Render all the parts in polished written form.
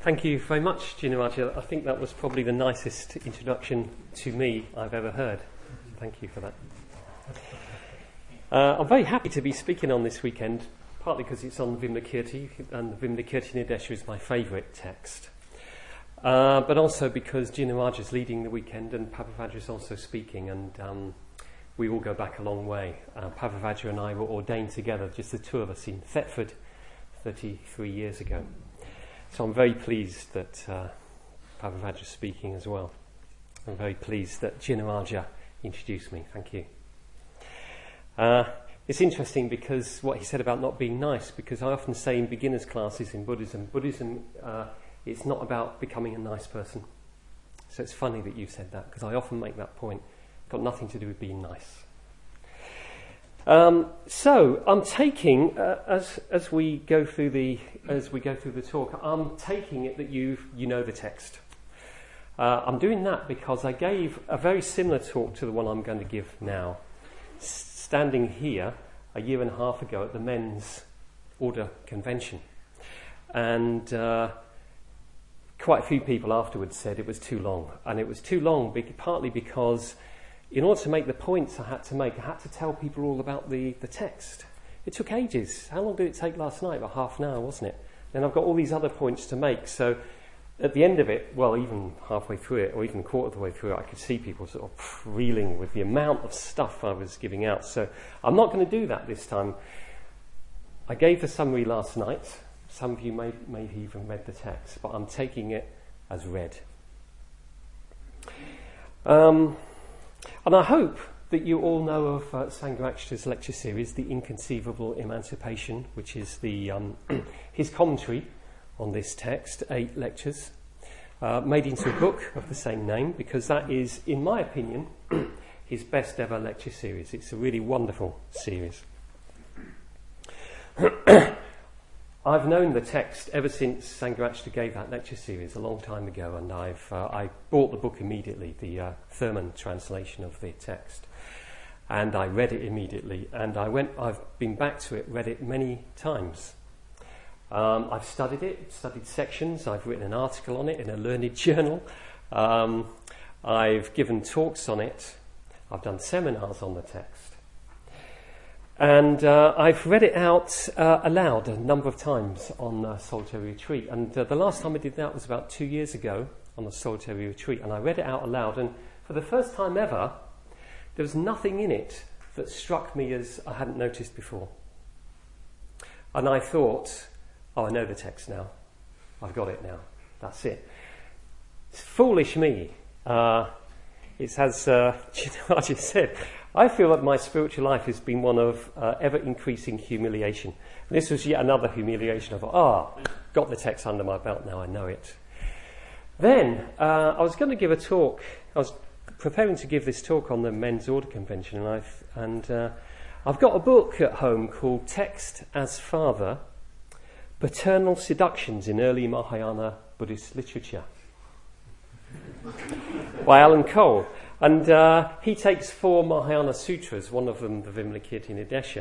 Thank you very much, Jinaraja. I think that was probably the nicest introduction to me I've ever heard. Thank you for that. I'm very happy to be speaking on this weekend, partly because it's on Vimla-Kirti, and the Vimla-Kirti Nirdesha is my favourite text. But also because Jinaraja is leading the weekend and Pavavajra is also speaking, and we all go back a long way. Pavavajra and I were ordained together, just the two of us, in Thetford 33 years ago. So I'm very pleased that Pavavajra is speaking as well. I'm very pleased that Jinaraja introduced me. Thank you. It's interesting because what he said about not being nice, because I often say in beginners classes in Buddhism, it's not about becoming a nice person. So it's funny that you said that, because I often make that point. It's got nothing to do with being nice. So I'm taking, as we go through the talk, I'm taking it that you know the text. I'm doing that because I gave a very similar talk to the one I'm going to give now, standing here a year and a half ago at the Men's Order Convention, and quite a few people afterwards said it was too long, and it was too long partly because in order to make the points I had to make, I had to tell people all about the text. It took ages. How long did it take last night? About half an hour, wasn't it? Then I've got all these other points to make. So at the end of it, well, even halfway through it, or even a quarter of the way through it, I could see people sort of reeling with the amount of stuff I was giving out. So I'm not going to do that this time. I gave the summary last night. Some of you may have even read the text, but I'm taking it as read. And I hope that you all know of Sangharakshita's lecture series, The Inconceivable Emancipation, which is his commentary on this text, 8 lectures, made into a book of the same name, because that is, in my opinion, his best ever lecture series. It's a really wonderful series. I've known the text ever since Sangharakshita gave that lecture series a long time ago, and I bought the book immediately, the Thurman translation of the text, and I read it immediately, and I've been back to it, read it many times. I've studied it, studied sections, I've written an article on it in a learned journal, I've given talks on it, I've done seminars on the text. And I've read it out aloud a number of times on a solitary retreat. And the last time I did that was about 2 years ago on a solitary retreat. And I read it out aloud. And for the first time ever, there was nothing in it that struck me as I hadn't noticed before. And I thought, oh, I know the text now. I've got it now. That's it. It's foolish me. It's as Jinaraja said, I feel that my spiritual life has been one of ever-increasing humiliation. And this was yet another humiliation. I thought, got the text under my belt, now I know it. Then I was going to give a talk. I was preparing to give this talk on the Men's Order Convention, and I've got a book at home called Text as Father, Paternal Seductions in Early Mahayana Buddhist Literature by Alan Cole. And he takes 4 Mahayana sutras, one of them the Vimla-Kirti Nirdesha,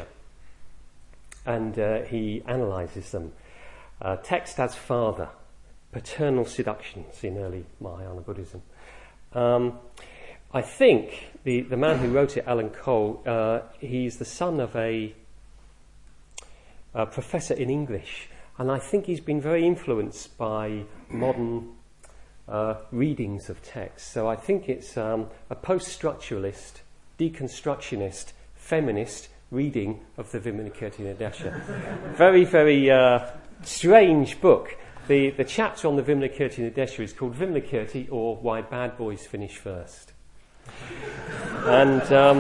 and he analyses them. Text as Father, Paternal Seductions in Early Mahayana Buddhism. I think the man who wrote it, Alan Cole, he's the son of a professor in English, and I think he's been very influenced by modern readings of text. So I think it's a post-structuralist, deconstructionist, feminist reading of the Vimla-Kirti Nirdesha. Very, very strange book. The chapter on the Vimla-Kirti Nirdesha is called Vimla-Kirti, or Why Bad Boys Finish First. And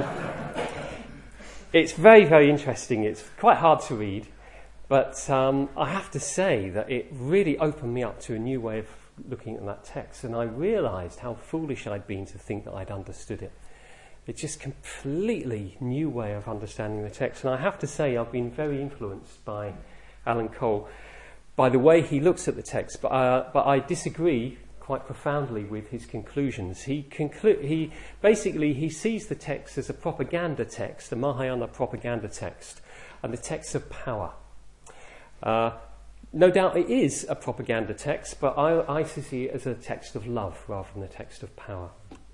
it's very, very interesting. It's quite hard to read, but I have to say that it really opened me up to a new way of looking at that text, and I realised how foolish I'd been to think that I'd understood it. It's just completely new way of understanding the text, and I have to say I've been very influenced by Alan Cole, by the way he looks at the text, but I disagree quite profoundly with his conclusions. He sees the text as a propaganda text, a Mahayana propaganda text, and the text of power. no doubt it is a propaganda text, but I see it as a text of love rather than a text of power.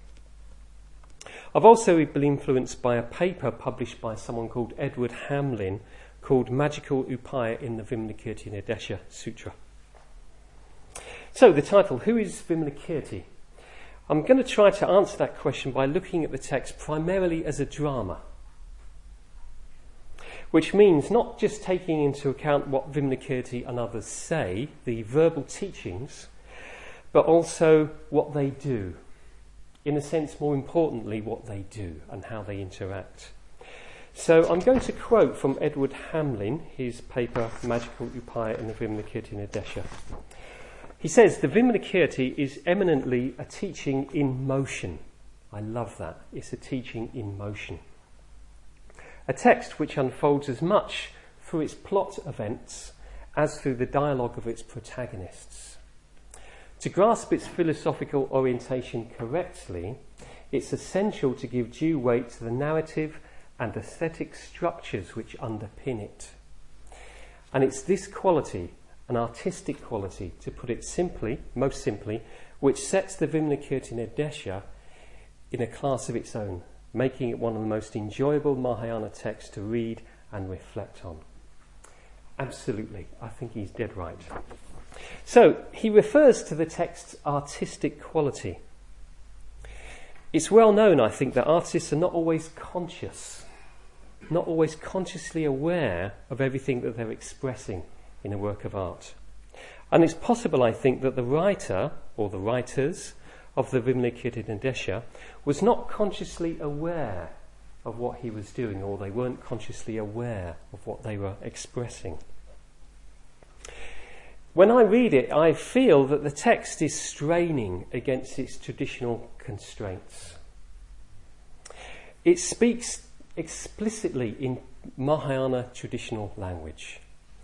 I've also been influenced by a paper published by someone called Edward Hamlin called Magical Upaya in the Vimalakirti Nirdesha Sutra. So the title, who is Vimalakirti? I'm going to try to answer that question by looking at the text primarily as a drama, which means not just taking into account what Vimalakirti and others say, the verbal teachings, but also what they do. In a sense, more importantly, what they do and how they interact. So I'm going to quote from Edward Hamlin, his paper, Magical Upaya in the Vimalakirti Nirdesha. He says, the Vimalakirti is eminently a teaching in motion. I love that. It's a teaching in motion. A text which unfolds as much through its plot events as through the dialogue of its protagonists. To grasp its philosophical orientation correctly, it's essential to give due weight to the narrative and aesthetic structures which underpin it. And it's this quality, an artistic quality, to put it simply, most simply, which sets the Vimalakirti Nirdesha in a class of its own, making it one of the most enjoyable Mahayana texts to read and reflect on. Absolutely, I think he's dead right. So, he refers to the text's artistic quality. It's well known, I think, that artists are not always consciously aware of everything that they're expressing in a work of art. And it's possible, I think, that the writer, or the writers, of the Vimalakirti Nirdesha was not consciously aware of what he was doing, or they weren't consciously aware of what they were expressing. When I read it, I feel that the text is straining against its traditional constraints. It speaks explicitly in Mahayana traditional language.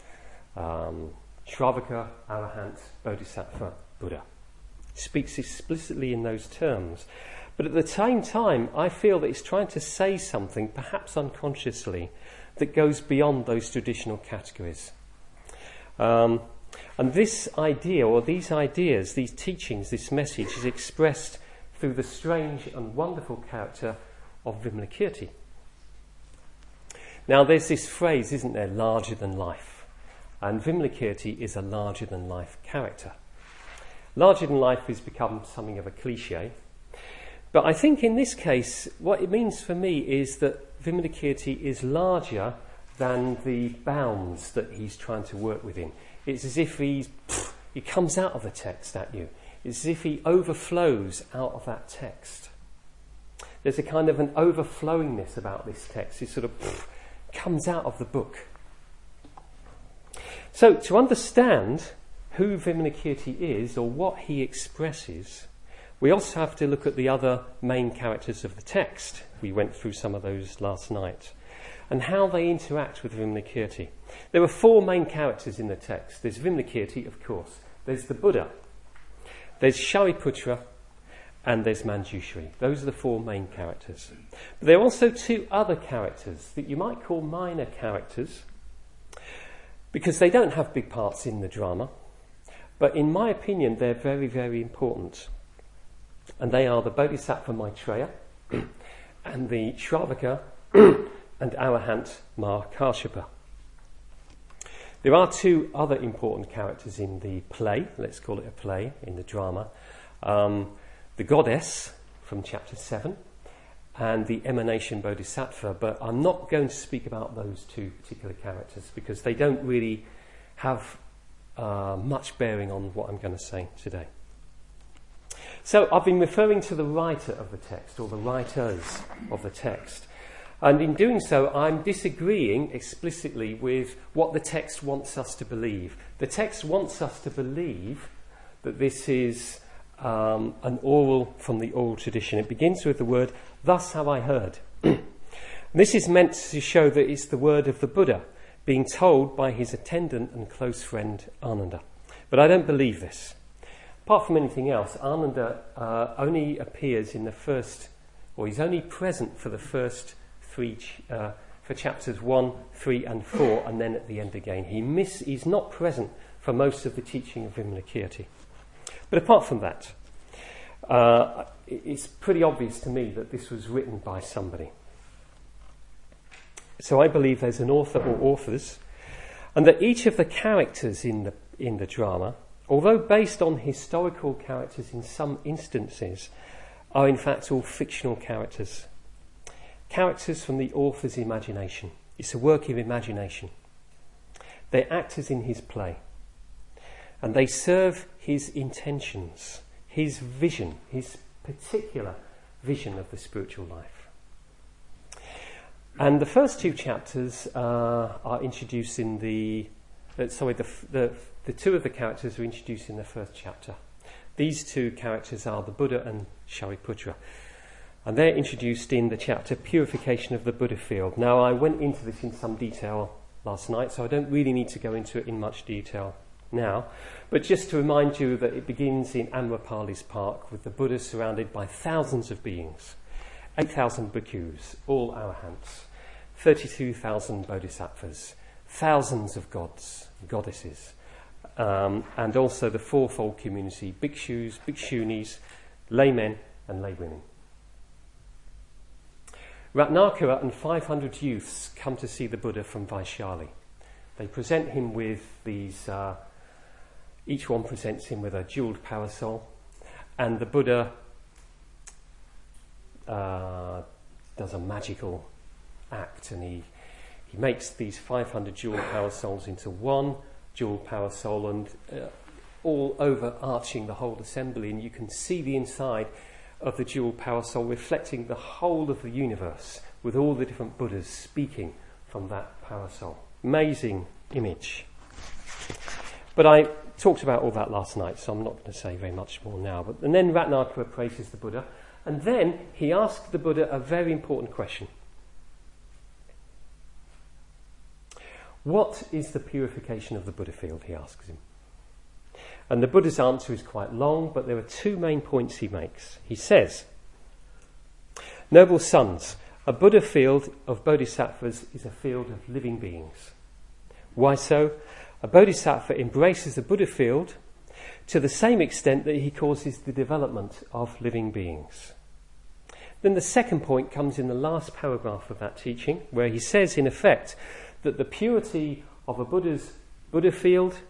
Shravaka, Arahant, Bodhisattva, Buddha. Speaks explicitly in those terms. But at the same time, I feel that it's trying to say something, perhaps unconsciously, that goes beyond those traditional categories. And this idea, or these ideas, these teachings, this message is expressed through the strange and wonderful character of Vimalakirti. Now there's this phrase, isn't there, larger than life. And Vimalakirti is a larger than life character. Larger than life has become something of a cliche. But I think in this case, what it means for me is that Vimalakirti is larger than the bounds that he's trying to work within. It's as if he comes out of the text at you. It's as if he overflows out of that text. There's a kind of an overflowingness about this text. It sort of comes out of the book. So to understand who Vimalakirti is, or what he expresses, we also have to look at the other main characters of the text. We went through some of those last night. And how they interact with Vimalakirti. There are 4 main characters in the text. There's Vimalakirti, of course. There's the Buddha. There's Shariputra. And there's Manjushri. Those are the 4 main characters. But there are also 2 other characters that you might call minor characters, because they don't have big parts in the drama. But in my opinion, they're very, very important. And they are the Bodhisattva Maitreya and the Shravaka and Arahant Mahakāshyapa. There are 2 other important characters in the play, let's call it a play, in the drama. The goddess from chapter 7 and the emanation Bodhisattva, but I'm not going to speak about those 2 particular characters because they don't really have much bearing on what I'm going to say today. So I've been referring to the writer of the text, or the writers of the text. And in doing so, I'm disagreeing explicitly with what the text wants us to believe. The text wants us to believe that this is an oral, from the oral tradition. It begins with the word, "Thus have I heard." This is meant to show that it's the word of the Buddha, being told by his attendant and close friend Ananda. But I don't believe this. Apart from anything else, Ananda only appears in the first, or he's only present for the first 3, for chapters 1, 3 and 4, and then at the end again. He's not present for most of the teaching of Vimalakirti. But apart from that, it's pretty obvious to me that this was written by somebody. So I believe there's an author or authors, and that each of the characters in the drama, although based on historical characters in some instances, are in fact all fictional characters. Characters from the author's imagination. It's a work of imagination. They're actors in his play. And they serve his intentions, his vision, his particular vision of the spiritual life. And the first two chapters are introduced in the two of the characters are introduced in the first chapter. These two characters are the Buddha and Shariputra. And they're introduced in the chapter Purification of the Buddha Field. Now, I went into this in some detail last night, so I don't really need to go into it in much detail now. But just to remind you that it begins in Amrapali's park with the Buddha surrounded by thousands of beings, 8,000 bhikkhus, all arahants, 32,000 bodhisattvas, thousands of gods, goddesses, and also the fourfold community, bhikshus, bhikshunis, laymen and laywomen. Ratnakara and 500 youths come to see the Buddha from Vaishali. They present him with these, each one presents him with a jewelled parasol, and the Buddha does a magical act, and he makes these 500 jewelled parasols into one jewelled parasol, and all overarching the whole assembly, and you can see the inside of the jewelled parasol reflecting the whole of the universe with all the different Buddhas speaking from that parasol. Amazing image. But I talked about all that last night, so I'm not going to say very much more now. And then Ratnakara praises the Buddha, and then he asks the Buddha a very important question. What is the purification of the Buddha field, he asks him. And the Buddha's answer is quite long, but there are two main points he makes. He says, "Noble sons, a Buddha field of bodhisattvas is a field of living beings. Why so? A bodhisattva embraces the Buddha field to the same extent that he causes the development of living beings." Then the second point comes in the last paragraph of that teaching, where he says, in effect, that the purity of a Buddha field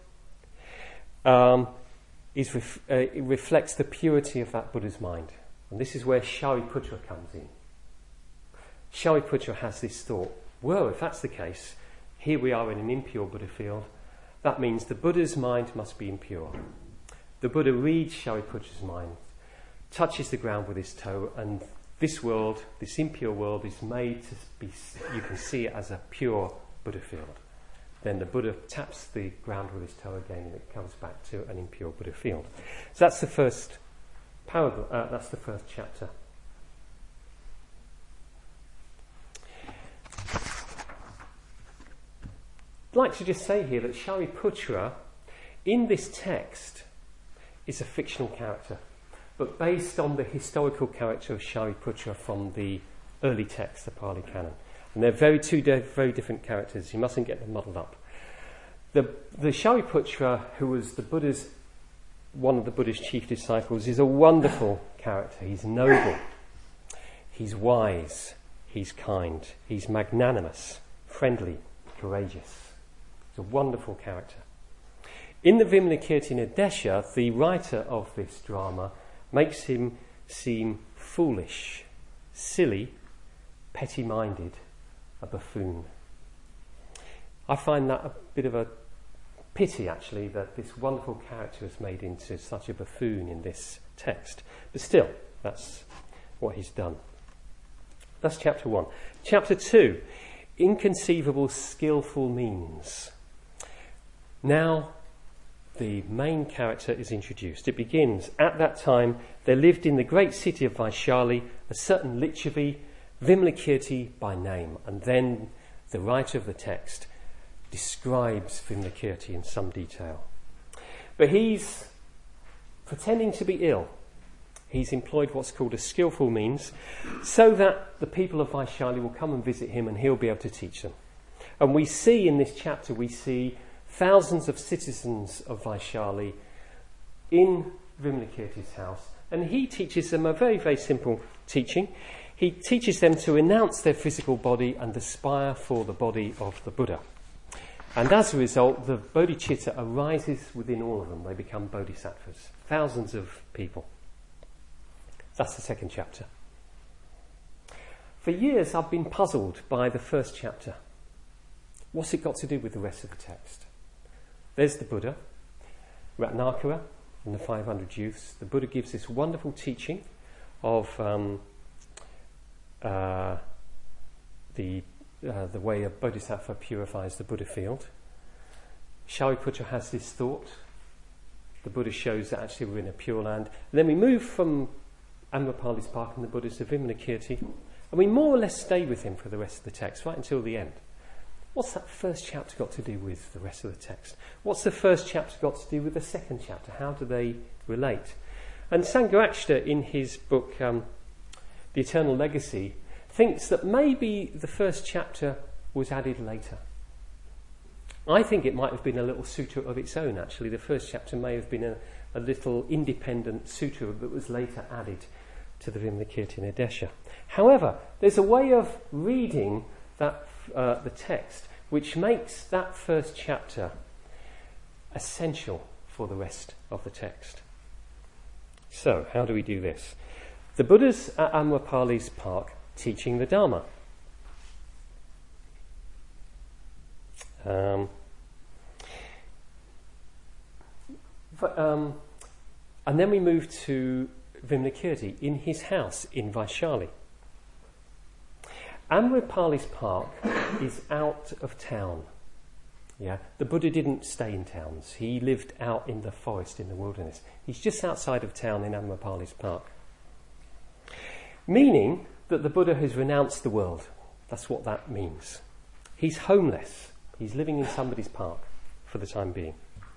it reflects the purity of that Buddha's mind. And this is where Shariputra comes in. Shariputra has this thought, well, if that's the case, here we are in an impure Buddha field. That means the Buddha's mind must be impure. The Buddha reads Shariputra's mind, touches the ground with his toe, and this world, this impure world, is made to be, you can see it as a pure Buddha field. Then the Buddha taps the ground with his toe again, and it comes back to an impure Buddha field. So that's the first paragraph. That's the first chapter. I'd like to just say here that Shariputra, in this text, is a fictional character, but based on the historical character of Shariputra from the early text, the Pali Canon. And they're two very different characters. You mustn't get them muddled up. The Shariputra, who was one of the Buddha's chief disciples, is a wonderful character. He's noble, he's wise, he's kind, he's magnanimous, friendly, courageous. He's a wonderful character. In the Vimalakirti Nadesha, the writer of this drama makes him seem foolish, silly, petty-minded, a buffoon. I find that a bit of a pity, actually, that this wonderful character is made into such a buffoon in this text. But still, that's what he's done. That's chapter 1. Chapter 2, inconceivable skillful means. Now, the main character is introduced. It begins, at that time, there lived in the great city of Vaishali a certain Lichavi, Vimalakirti by name. And then the writer of the text describes Vimalakirti in some detail. But he's pretending to be ill. He's employed what's called a skillful means so that the people of Vaishali will come and visit him and he'll be able to teach them. And we see in this chapter, thousands of citizens of Vaishali in Vimalakirti's house, and he teaches them a very, very simple teaching. He teaches them to renounce their physical body and aspire for the body of the Buddha. And as a result, the bodhicitta arises within all of them. They become bodhisattvas. Thousands of people. That's the second chapter. For years, I've been puzzled by the first chapter. What's it got to do with the rest of the text? There's the Buddha, Ratnakara, and the 500 youths. The Buddha gives this wonderful teaching of the way a bodhisattva purifies the Buddha field. Shariputra has this thought. The Buddha shows that actually we're in a pure land. And then we move from Amrapali's Park and the Buddha to Vimalakirti, and we more or less stay with him for the rest of the text, right until the end. What's that first chapter got to do with the rest of the text? What's the first chapter got to do with the second chapter? How do they relate? And Sangharakshita, in his book, The Eternal Legacy, thinks that maybe the first chapter was added later. I think it might have been a little sutra of its own, actually. The first chapter may have been a little independent sutra that was later added to the Vimalakirti Nidesha. However, there's a way of reading that the text which makes that first chapter essential for the rest of the text. So, how do we do this? The Buddha's at Amrapali's Park teaching the Dharma. And then we move to Vimalakirti in his house in Vaishali. Amrapali's Park is out of town. Yeah, the Buddha didn't stay in towns. He lived out in the forest, in the wilderness. He's just outside of town in Amrapali's Park. Meaning that the Buddha has renounced the world. That's what that means. He's homeless. He's living in somebody's park for the time being.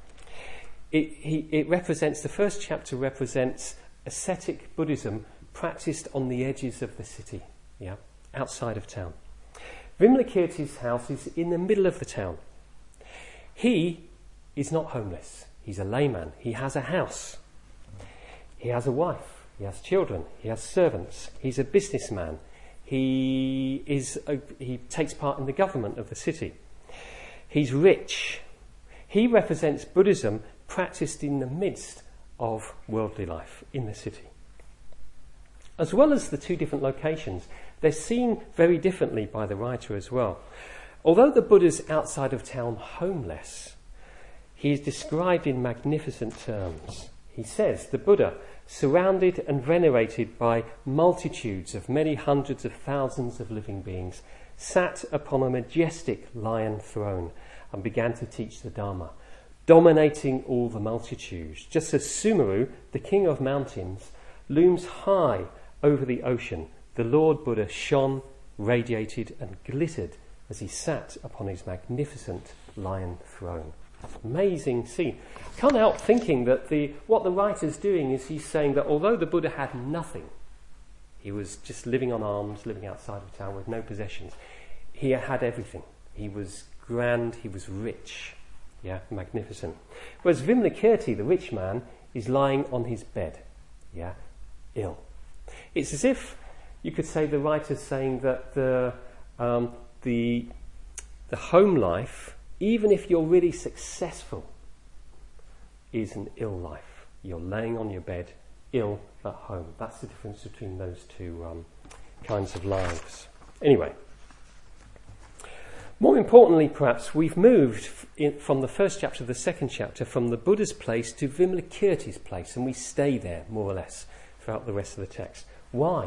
It represents, the first chapter represents ascetic Buddhism practiced on the edges of the city, yeah, outside of town. Vimalakirti's house is in the middle of the town. He is not homeless. He's a layman. He has a house. He has a wife. He has children. He has servants. He's a businessman. He takes part in the government of the city. He's rich. He represents Buddhism practiced in the midst of worldly life in the city. As well as the two different locations, they're seen very differently by the writer as well. Although the Buddha's outside of town homeless, he is described in magnificent terms. He says, the Buddha, surrounded and venerated by multitudes of many hundreds of thousands of living beings, sat upon a majestic lion throne and began to teach the Dharma, dominating all the multitudes, just as Sumeru, the king of mountains, looms high over the ocean. The Lord Buddha shone, radiated and glittered as he sat upon his magnificent lion throne. Amazing scene. Can't help thinking that what the writer's doing is he's saying that although the Buddha had nothing, he was just living on alms, living outside of town with no possessions, he had everything. He was grand, he was rich. Yeah, magnificent. Whereas Vimalakirti, the rich man, is lying on his bed. Yeah, ill. It's as if you could say the writer's saying that the home life, even if you're really successful, is an ill life. You're laying on your bed, ill at home. That's the difference between those two kinds of lives. Anyway, more importantly, perhaps, we've moved from the first chapter to the second chapter, from the Buddha's place to Vimalakirti's place, and we stay there, more or less, throughout the rest of the text. Why?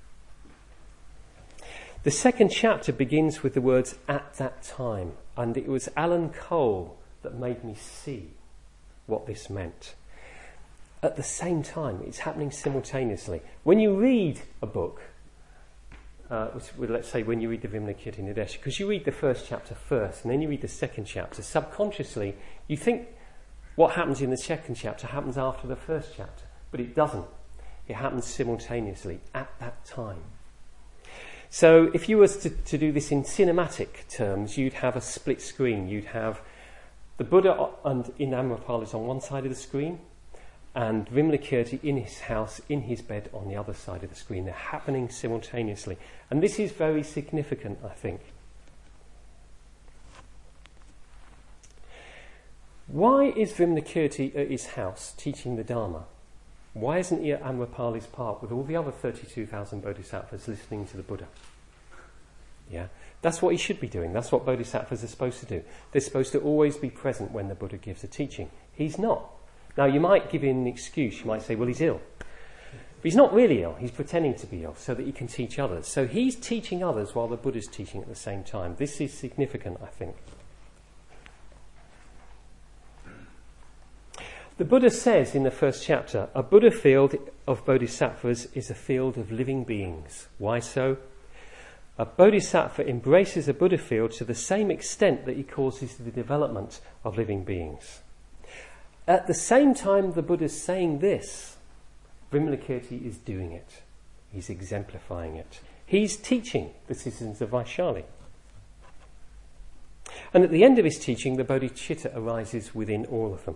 The second chapter begins with the words, "at that time," and it was Alan Cole that made me see what this meant. At the same time, it's happening simultaneously. When you read a book, let's say when you read the Vimalakirti Nidesha, because you read the first chapter first and then you read the second chapter, subconsciously you think what happens in the second chapter happens after the first chapter, but it doesn't. It happens simultaneously at that time. So if you were to do this in cinematic terms, you'd have a split screen. You'd have The Buddha and in Amrapali is on one side of the screen, and Vimalakirti in his house, in his bed, on the other side of the screen. They're happening simultaneously. And this is very significant, I think. Why is Vimalakirti at his house teaching the Dharma? Why isn't he at Amrapali's park with all the other 32,000 bodhisattvas listening to the Buddha? Yeah, that's what he should be doing. That's what bodhisattvas are supposed to do. They're supposed to always be present when the Buddha gives a teaching. He's not. Now, you might give him an excuse. You might say, well, he's ill. But he's not really ill. He's pretending to be ill so that he can teach others. So he's teaching others while the Buddha's teaching at the same time. This is significant, I think. The Buddha says in the first chapter, a Buddha field of bodhisattvas is a field of living beings. Why so? A bodhisattva embraces a Buddha field to the same extent that he causes the development of living beings. At the same time the Buddha's saying this, Vimalakirti is doing it. He's exemplifying it. He's teaching the citizens of Vaishali. And at the end of his teaching, the bodhicitta arises within all of them.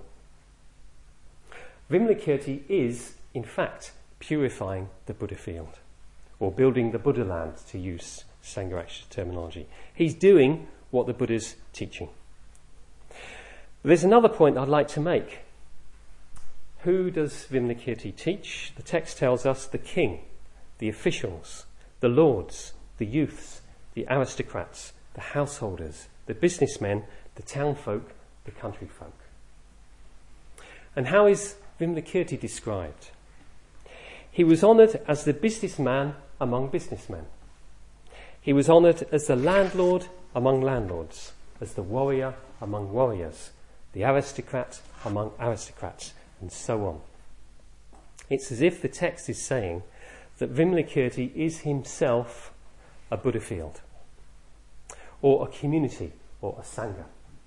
Vimalakirti is, in fact, purifying the Buddha field, or building the Buddha land, to use Sangharakshita terminology. He's doing what the Buddha's teaching. There's another point I'd like to make. Who does Vimalakirti teach? The text tells us the king, the officials, the lords, the youths, the aristocrats, the householders, the businessmen, the townfolk, the country folk. And how is Vimalakirti described? He was honoured as the businessman among businessmen. He was honoured as the landlord among landlords, as the warrior among warriors, the aristocrat among aristocrats, and so on. It's as if the text is saying that Vimalakirti is himself a Buddha field, or a community, or a Sangha.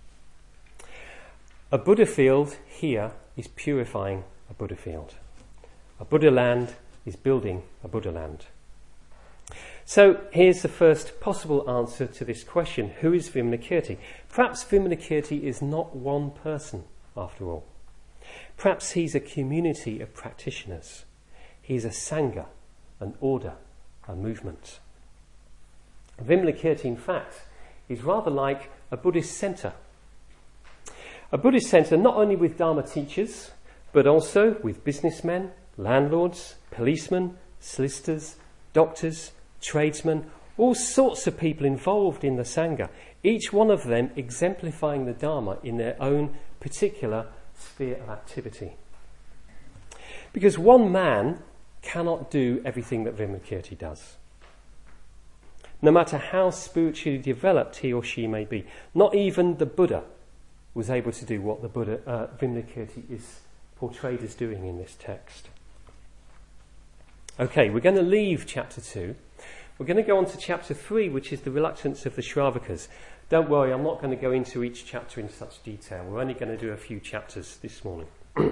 A Buddha field here is purifying a Buddha field. A Buddha land is building a Buddha land. So here's the first possible answer to this question. Who is Vimalakirti? Perhaps Vimalakirti is not one person, after all. Perhaps he's a community of practitioners. He's a Sangha, an order, a movement. Vimalakirti, in fact, is rather like a Buddhist centre. A Buddhist centre not only with Dharma teachers, but also with businessmen, landlords, policemen, solicitors, doctors, tradesmen, all sorts of people involved in the Sangha, each one of them exemplifying the Dharma in their own particular sphere of activity. Because one man cannot do everything that Vimalakirti does. No matter how spiritually developed he or she may be, not even the Buddha was able to do what the Buddha, Vimalakirti is portrayed as doing in this text. Okay, we're going to leave chapter 2. We're going to go on to chapter 3, which is the reluctance of the Shravakas. Don't worry, I'm not going to go into each chapter in such detail. We're only going to do a few chapters this morning.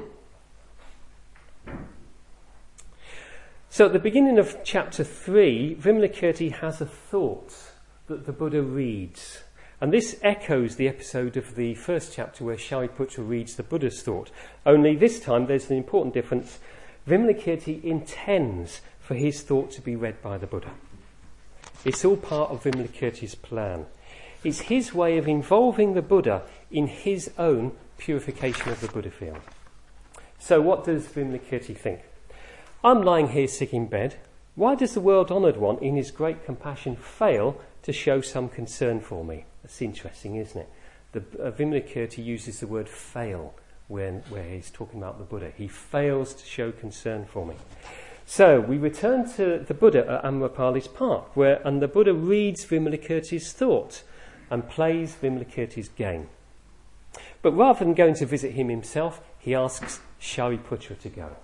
So at the beginning of chapter 3, Vimalakirti has a thought that the Buddha reads. And this echoes the episode of the first chapter where Shariputra reads the Buddha's thought. Only this time there's an important difference. Vimalakirti intends for his thought to be read by the Buddha. It's all part of Vimalakirti's plan. It's his way of involving the Buddha in his own purification of the Buddha field. So what does Vimalakirti think? I'm lying here sick in bed. Why does the world-honoured one, in his great compassion, fail to show some concern for me? That's interesting, isn't it? Vimalakirti uses the word fail where he's talking about the Buddha. He fails to show concern for me. So we return to the Buddha at Amrapali's park, and the Buddha reads Vimalakirti's thought and plays Vimalakirti's game. But rather than going to visit him himself, he asks Shariputra to go.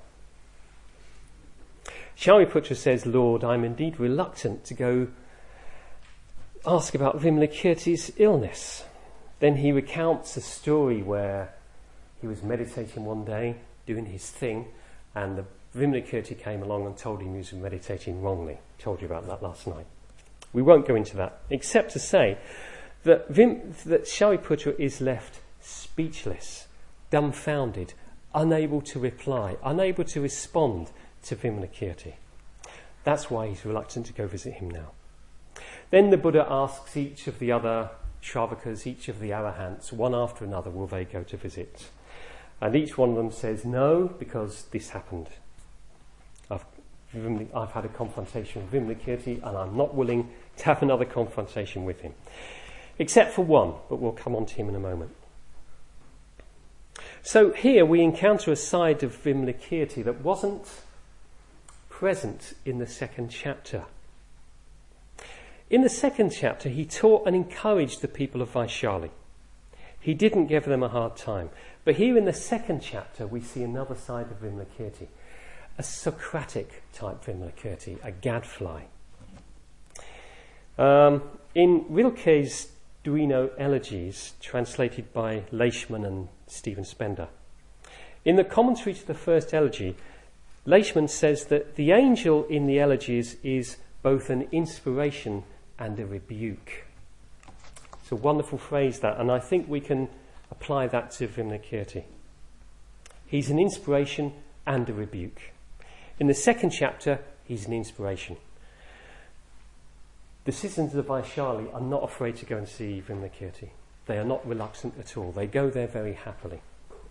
Shariputra says, Lord, I'm indeed reluctant to go ask about Vimalakirti's illness. Then he recounts a story where he was meditating one day, doing his thing, and the Vimalakirti came along and told him he was meditating wrongly. Told you about that last night. We won't go into that, except to say that Shariputra is left speechless, dumbfounded, unable to reply, unable to respond to Vimalakirti. That's why he's reluctant to go visit him now. Then the Buddha asks each of the other Shravakas, each of the arahants, one after another, will they go to visit? And each one of them says, no, because this happened. I've had a confrontation with Vimalakirti and I'm not willing to have another confrontation with him. Except for one, but we'll come on to him in a moment. So here we encounter a side of Vimalakirti that wasn't present in the second chapter. In the second chapter, he taught and encouraged the people of Vaishali. He didn't give them a hard time. But here in the second chapter, we see another side of Vimalakirti, a Socratic type Vimalakirti, a gadfly. In Rilke's Duino Elegies, translated by Leishman and Stephen Spender, in the commentary to the first elegy, Leishman says that the angel in the elegies is both an inspiration and a rebuke. It's a wonderful phrase, that, and I think we can apply that to Vimalakirti. He's an inspiration and a rebuke. In the second chapter, he's an inspiration. The citizens of Vaishali are not afraid to go and see Vimalakirti. They are not reluctant at all. They go there very happily.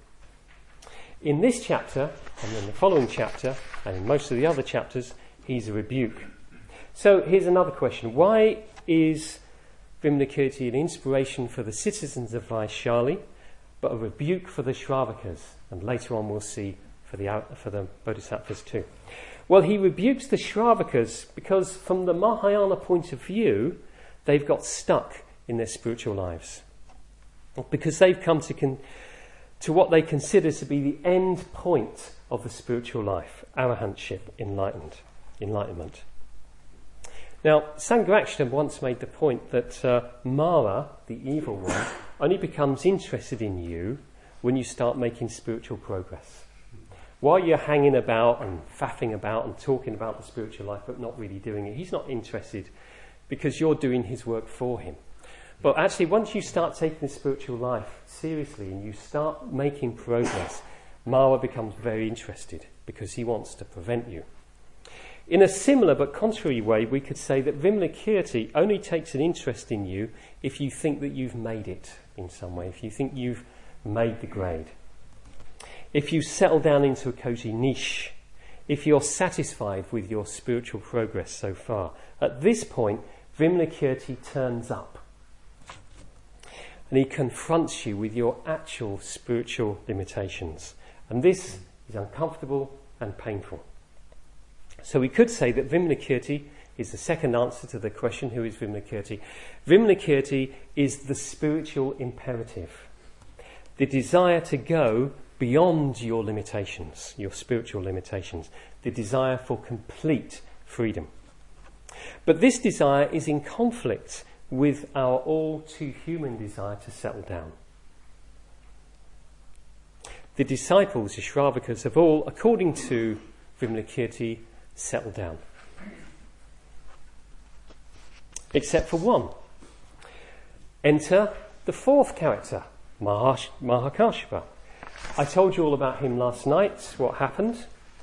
In this chapter, and in the following chapter, and in most of the other chapters, he's a rebuke. So here's another question. Why is Vimalakirti an inspiration for the citizens of Vaishali, but a rebuke for the Shravakas? And later on we'll see for the Bodhisattvas too. Well, he rebukes the Shravakas because from the Mahayana point of view, they've got stuck in their spiritual lives. Because they've come to what they consider to be the end point of the spiritual life, arahantship, enlightenment. Now, Sangharakshita once made the point that Mara, the evil one, only becomes interested in you when you start making spiritual progress. While you're hanging about and faffing about and talking about the spiritual life but not really doing it, he's not interested because you're doing his work for him. But actually, once you start taking the spiritual life seriously and you start making progress, Mara becomes very interested because he wants to prevent you. In a similar but contrary way, we could say that Vimalakirti only takes an interest in you if you think that you've made it in some way, if you think you've made the grade. If you settle down into a cosy niche, if you're satisfied with your spiritual progress so far, at this point, Vimalakirti turns up. And he confronts you with your actual spiritual limitations. And this is uncomfortable and painful. So we could say that Vimalakirti is the second answer to the question, who is Vimalakirti? Vimalakirti is the spiritual imperative. The desire to go beyond your limitations, your spiritual limitations. The desire for complete freedom. But this desire is in conflict with our all too human desire to settle down. The disciples, the Shravakas, have all, according to Vimalakirti, settled down. Except for one. Enter the fourth character, Mahakashapa. I told you all about him last night, what happened.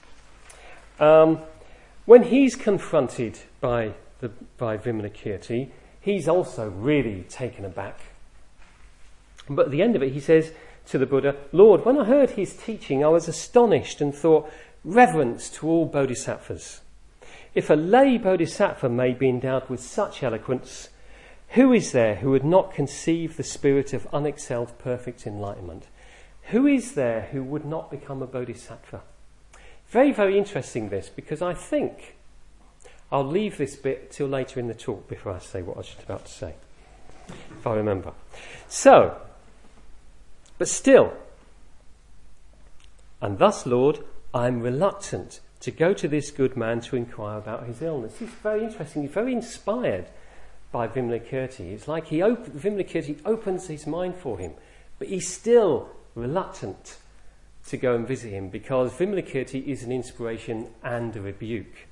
When he's confronted by Vimalakirti, he's also really taken aback. But at the end of it, he says to the Buddha, Lord, when I heard his teaching, I was astonished and thought, reverence to all bodhisattvas. If a lay bodhisattva may be endowed with such eloquence, who is there who would not conceive the spirit of unexcelled perfect enlightenment? Who is there who would not become a bodhisattva? Very, very interesting this, because I think I'll leave this bit till later in the talk before I say what I was just about to say, if I remember. So, but still, and thus, Lord, I am reluctant to go to this good man to inquire about his illness. He's very interesting. He's very inspired by Vimalakirti. It's like Vimalakirti opens his mind for him, but he's still reluctant to go and visit him because Vimalakirti is an inspiration and a rebuke.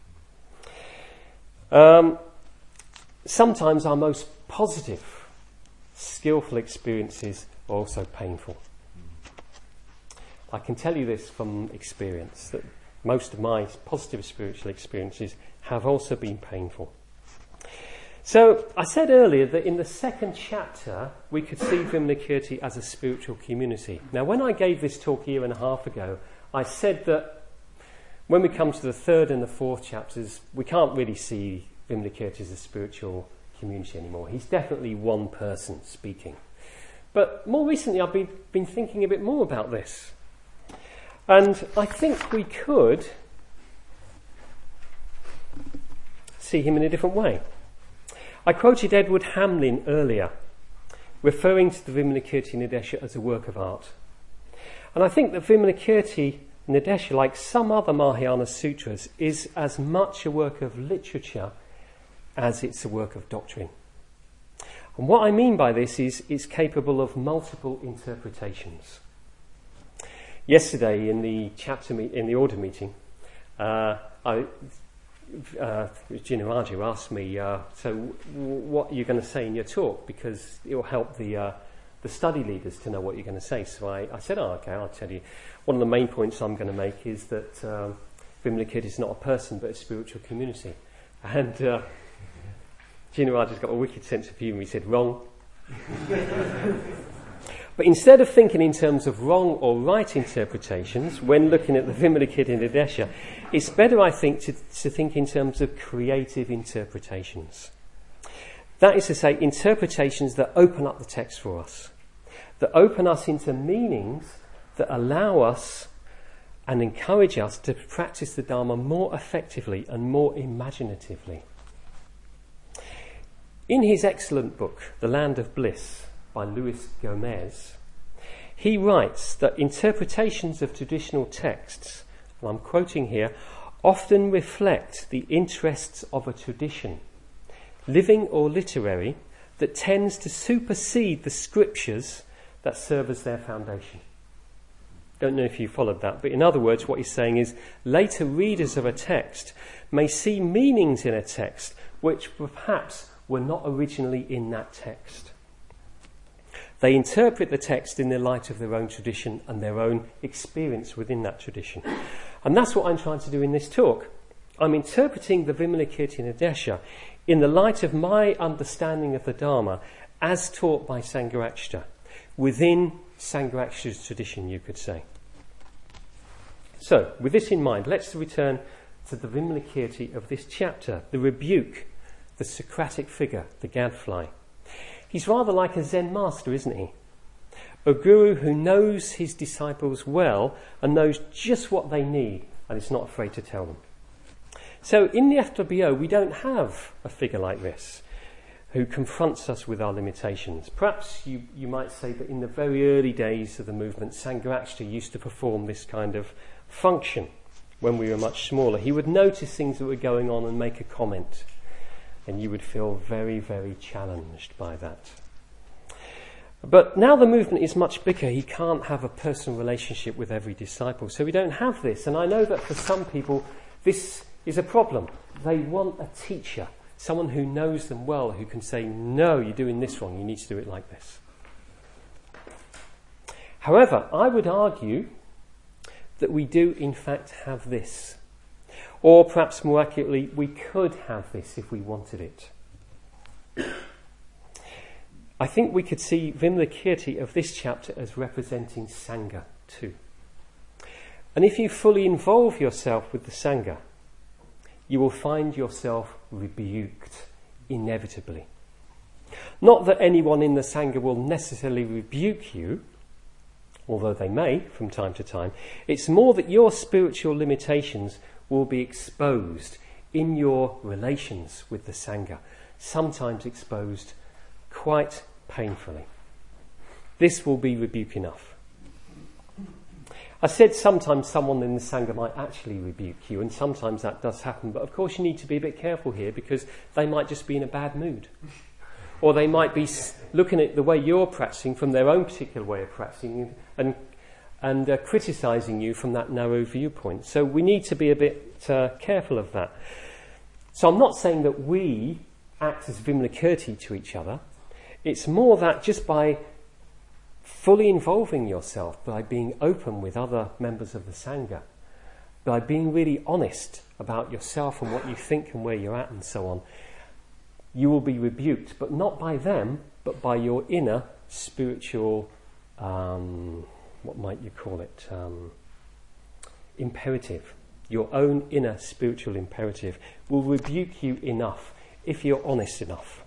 Sometimes our most positive, skillful experiences are also painful. I can tell you this from experience, that most of my positive spiritual experiences have also been painful. So I said earlier that in the second chapter we could see Vimalakirti as a spiritual community. Now when I gave this talk a year and a half ago, I said that when we come to the third and the fourth chapters, we can't really see Vimalakirti as a spiritual community anymore. He's definitely one person speaking. But more recently I've been thinking a bit more about this. And I think we could see him in a different way. I quoted Edward Hamlin earlier, referring to the Vimalakirti Nidesha as a work of art. And I think that Vimalakirti Nidesha, like some other Mahayana sutras, is as much a work of literature as it's a work of doctrine. And what I mean by this is it's capable of multiple interpretations. Yesterday in the in the order meeting, Jinaraju asked me, so what are you going to say in your talk? Because it will help the study leaders to know what you're going to say. So I said, okay, I'll tell you. One of the main points I'm going to make is that Vimalakirti is not a person but a spiritual community. And Jinaraja's got a wicked sense of humour. He said, wrong. But instead of thinking in terms of wrong or right interpretations, when looking at the Vimalakirti Nidesha, it's better, I think, to think in terms of creative interpretations. That is to say, interpretations that open up the text for us, that open us into meanings that allow us and encourage us to practice the Dharma more effectively and more imaginatively. In his excellent book, The Land of Bliss, by Luis Gomez, he writes that interpretations of traditional texts, and I'm quoting here, often reflect the interests of a tradition, living or literary, that tends to supersede the scriptures that serve as their foundation. Don't know if you followed that, but in other words, what he's saying is later readers of a text may see meanings in a text which perhaps were not originally in that text. They interpret the text in the light of their own tradition and their own experience within that tradition. And that's what I'm trying to do in this talk. I'm interpreting the Vimalakirti Nidesha in the light of my understanding of the Dharma as taught by Sangharakshita, within Sangharakshita's tradition, you could say. So, with this in mind, let's return to the Vimalakirti of this chapter, the rebuke, the Socratic figure, the gadfly. He's rather like a Zen master, isn't he? A guru who knows his disciples well and knows just what they need and is not afraid to tell them. So in the FWO, we don't have a figure like this who confronts us with our limitations. Perhaps you might say that in the very early days of the movement, Sangharakshita used to perform this kind of function when we were much smaller. He would notice things that were going on and make a comment. And you would feel very, very challenged by that. But now the movement is much bigger. He can't have a personal relationship with every disciple. So we don't have this. And I know that for some people, this is a problem. They want a teacher, someone who knows them well, who can say, no, you're doing this wrong. You need to do it like this. However, I would argue that we do, in fact, have this. Or perhaps more accurately, we could have this if we wanted it. I think we could see Vimalakirti of this chapter as representing Sangha too. And if you fully involve yourself with the Sangha, you will find yourself rebuked inevitably. Not that anyone in the Sangha will necessarily rebuke you, although they may from time to time. It's more that your spiritual limitations will be exposed in your relations with the Sangha, sometimes exposed quite painfully. This will be rebuke enough. I said sometimes someone in the Sangha might actually rebuke you, and sometimes that does happen, but of course you need to be a bit careful here because they might just be in a bad mood. Or they might be looking at the way you're practicing from their own particular way of practicing and criticising you from that narrow viewpoint. So we need to be a bit careful of that. So I'm not saying that we act as Vimalakirti to each other. It's more that just by fully involving yourself by being open with other members of the Sangha, by being really honest about yourself and what you think and where you're at and so on, you will be rebuked, but not by them, but by your inner spiritual, what might you call it, imperative. Your own inner spiritual imperative will rebuke you enough if you're honest enough.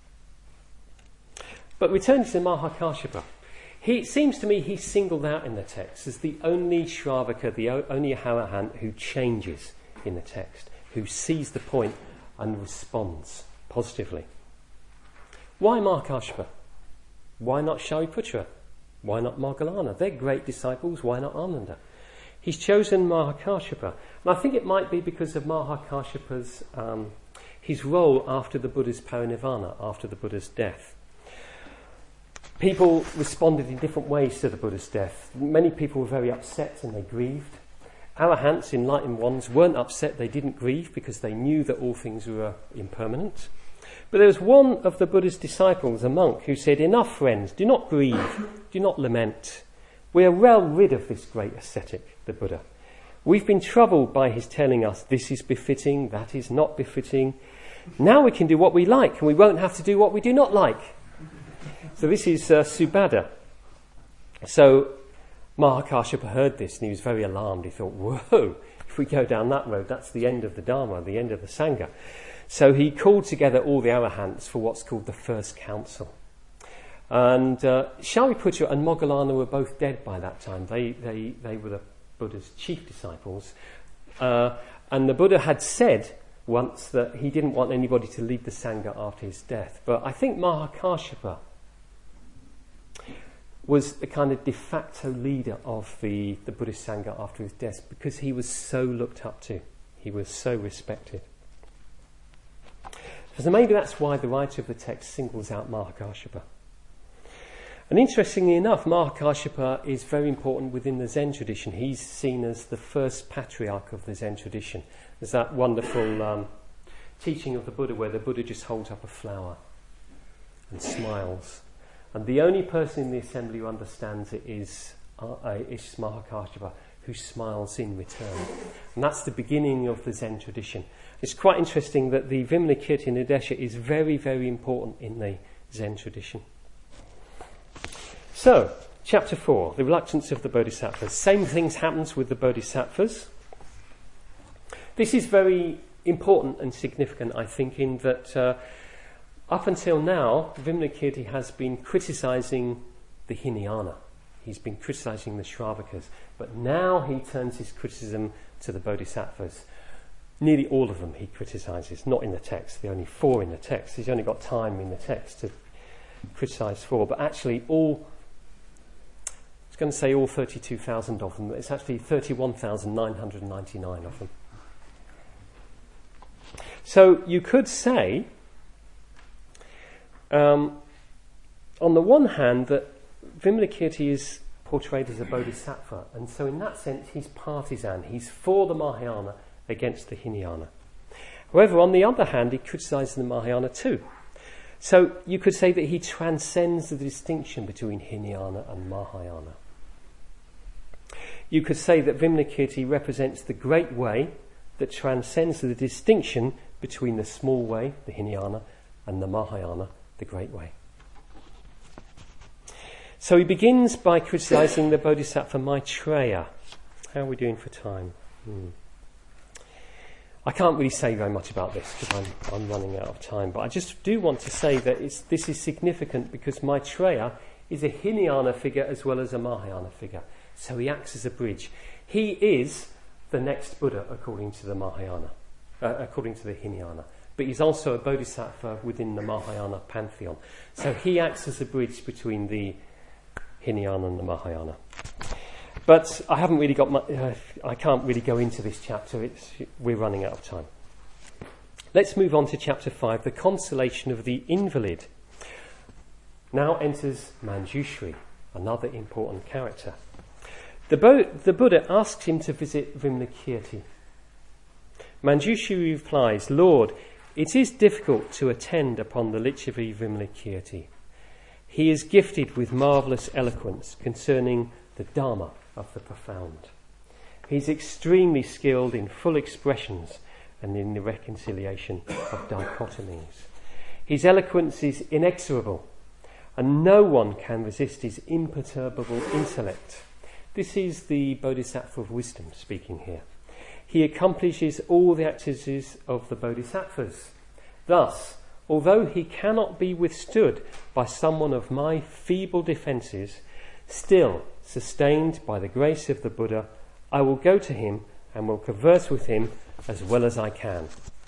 But returning to Mahakāshyapa, it seems to me he's singled out in the text as the only Shravaka, the only Arahant who changes in the text, who sees the point and responds positively. Why Mahakāshyapa? Why not Shariputra? Why not Moggallana? They're great disciples. Why not Ananda? He's chosen Mahakāshyapa. And I think it might be because of Mahakāshyapa's his role after the Buddha's parinirvana, after the Buddha's death. People responded in different ways to the Buddha's death. Many people were very upset and they grieved. Arahants, enlightened ones, weren't upset, they didn't grieve because they knew that all things were impermanent. But there was one of the Buddha's disciples, a monk, who said, "Enough, friends, do not grieve, do not lament. We are well rid of this great ascetic, the Buddha. We've been troubled by his telling us this is befitting, that is not befitting. Now we can do what we like and we won't have to do what we do not like." So this is Subhadra. So Mahakāshyapa heard this and he was very alarmed. He thought, whoa, if we go down that road, that's the end of the Dharma, the end of the Sangha. So he called together all the Arahants for what's called the First Council. And Shariputra and Moggallana were both dead by that time. They were the Buddha's chief disciples. And the Buddha had said once that he didn't want anybody to lead the Sangha after his death. But I think Mahakāshyapa was the kind of de facto leader of the Buddhist Sangha after his death because he was so looked up to. He was so respected. So maybe that's why the writer of the text singles out Mahakāshyapa. And interestingly enough, Mahakāshyapa is very important within the Zen tradition. He's seen as the first patriarch of the Zen tradition. There's that wonderful teaching of the Buddha where the Buddha just holds up a flower and smiles. And the only person in the assembly who understands it is Mahakāshyapa, who smiles in return. And that's the beginning of the Zen tradition. It's quite interesting that the Vimalakirti Nidesha is very, very important in the Zen tradition. So, chapter 4, the reluctance of the Bodhisattvas. Same things happens with the Bodhisattvas. This is very important and significant, I think, in that up until now, Vimalakirti has been criticising the Hinayana. He's been criticising the Shravakas. But now he turns his criticism to the Bodhisattvas. Nearly all of them he criticises, not in the text. There are only 4 in the text. He's only got time in the text to criticise 4. But actually all, I was going to say all 32,000 of them, but it's actually 31,999 of them. So you could say, on the one hand, that Vimalakirti is portrayed as a bodhisattva, and so in that sense he's partisan. He's for the Mahayana against the Hinayana. However, on the other hand, he criticises the Mahayana too. So you could say that he transcends the distinction between Hinayana and Mahayana. You could say that Vimalakirti represents the great way that transcends the distinction between the small way, the Hinayana, and the Mahayana, the great way. So he begins by criticising the Bodhisattva Maitreya. How are we doing for time? I can't really say very much about this because I'm running out of time, but I just do want to say that this is significant because Maitreya is a Hinayana figure as well as a Mahayana figure. So he acts as a bridge. He is the next Buddha according to the Mahayana, according to the Hinayana. But he's also a Bodhisattva within the Mahayana pantheon. So he acts as a bridge between the Hinayana and the Mahayana. But I haven't really got I can't really go into this chapter. We're running out of time. Let's move on to chapter 5, the consolation of the invalid. Now enters Manjushri, another important character. The Buddha asks him to visit Vimalakirti. Manjushri replies, "Lord, it is difficult to attend upon the Lichavi Vimalakirti. He is gifted with marvellous eloquence concerning the Dharma of the profound. He's extremely skilled in full expressions and in the reconciliation of dichotomies. His eloquence is inexorable, and no one can resist his imperturbable intellect. This is the Bodhisattva of wisdom speaking here. He accomplishes all the activities of the Bodhisattvas. Thus, although he cannot be withstood by someone of my feeble defences, still, sustained by the grace of the Buddha, I will go to him and will converse with him as well as I can.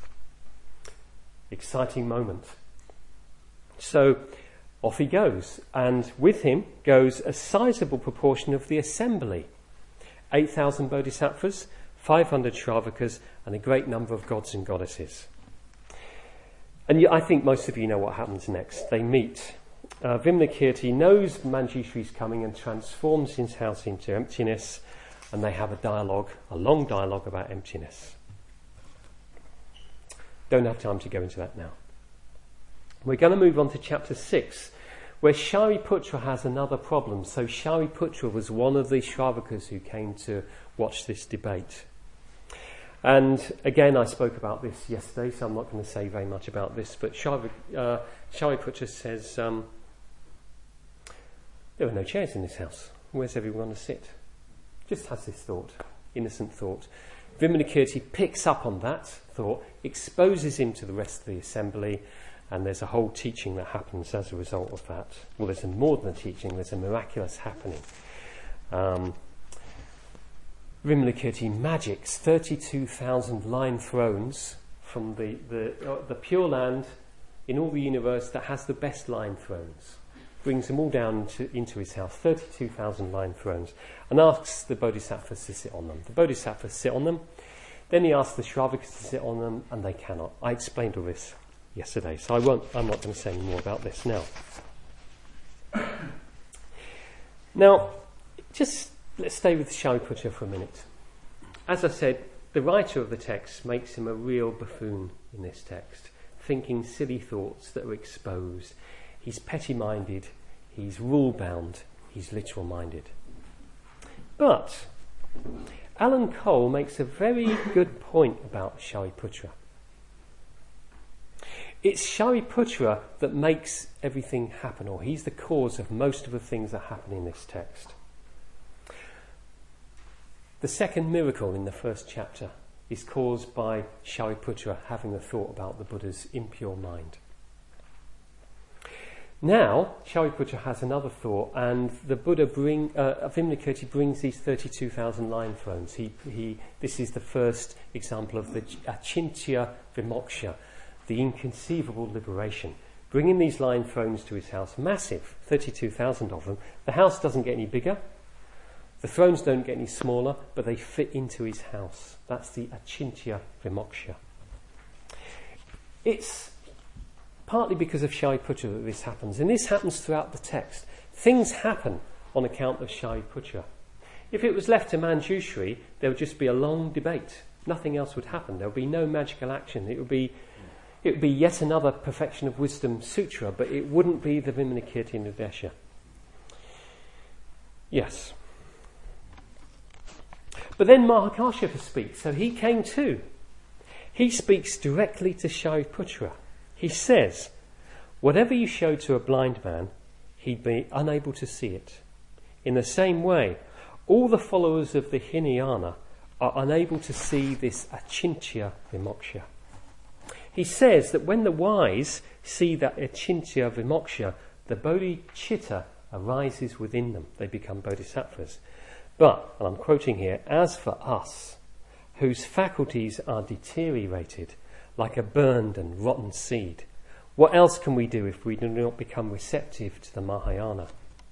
Exciting moment. So off he goes, and with him goes a sizable proportion of the assembly. 8,000 bodhisattvas, 500 Shravakas, and a great number of gods and goddesses. And I think most of you know what happens next. They meet. Vimalakirti knows Manjushri's coming and transforms his house into emptiness, and they have a long dialogue about emptiness. Don't have time to go into that now. We're going to move on to chapter 6, where Shariputra has another problem. So Shariputra was one of the Shravakas who came to watch this debate. And again, I spoke about this yesterday, so I'm not going to say very much about this, but Shariputra says, there are no chairs in this house. Where's everyone going to sit? Just has this thought, innocent thought. Vimalakirti picks up on that thought, exposes him to the rest of the assembly, and there's a whole teaching that happens as a result of that. Well, there's more than a teaching, there's a miraculous happening. Vimalakirti magics 32,000 line thrones from the Pure Land in all the universe that has the best line thrones. Brings them all down into his house, 32,000 line thrones, and asks the bodhisattvas to sit on them. The bodhisattvas sit on them, then he asks the Shravakas to sit on them, and they cannot. I explained all this yesterday, so I'm not going to say any more about this now. Now, just let's stay with Shariputra for a minute. As I said, the writer of the text makes him a real buffoon in this text, thinking silly thoughts that are exposed. He's petty-minded, he's rule-bound, he's literal-minded. But Alan Cole makes a very good point about Shariputra. It's Shariputra that makes everything happen, or he's the cause of most of the things that happen in this text. The second miracle in the first chapter is caused by Shariputra having a thought about the Buddha's impure mind. Now, Shariputra has another thought, and the Buddha Vimalakirti brings these 32,000 line thrones. This is the first example of the Achintya Vimoksha, the inconceivable liberation. Bringing these line thrones to his house, massive, 32,000 of them. The house doesn't get any bigger. The thrones don't get any smaller, but they fit into his house. That's the Achintya Vimoksha. It's partly because of Shariputra that this happens, and this happens throughout the text. Things happen on account of Shariputra. If it was left to Manjushri, there would just be a long debate. Nothing else would happen. There would be no magical action. It would be yet another Perfection of Wisdom sutra, but it wouldn't be the Vimalakirti Nidesha. Yes. But then Mahakāshyapa speaks, so he came too. He speaks directly to Shariputra. He says, whatever you show to a blind man, he'd be unable to see it. In the same way, all the followers of the Hinayana are unable to see this Achintya Vimoksha. He says that when the wise see that Achintya Vimoksha, the bodhicitta arises within them. They become bodhisattvas. But, and I'm quoting here, as for us, whose faculties are deteriorated, like a burned and rotten seed, what else can we do if we do not become receptive to the Mahayana?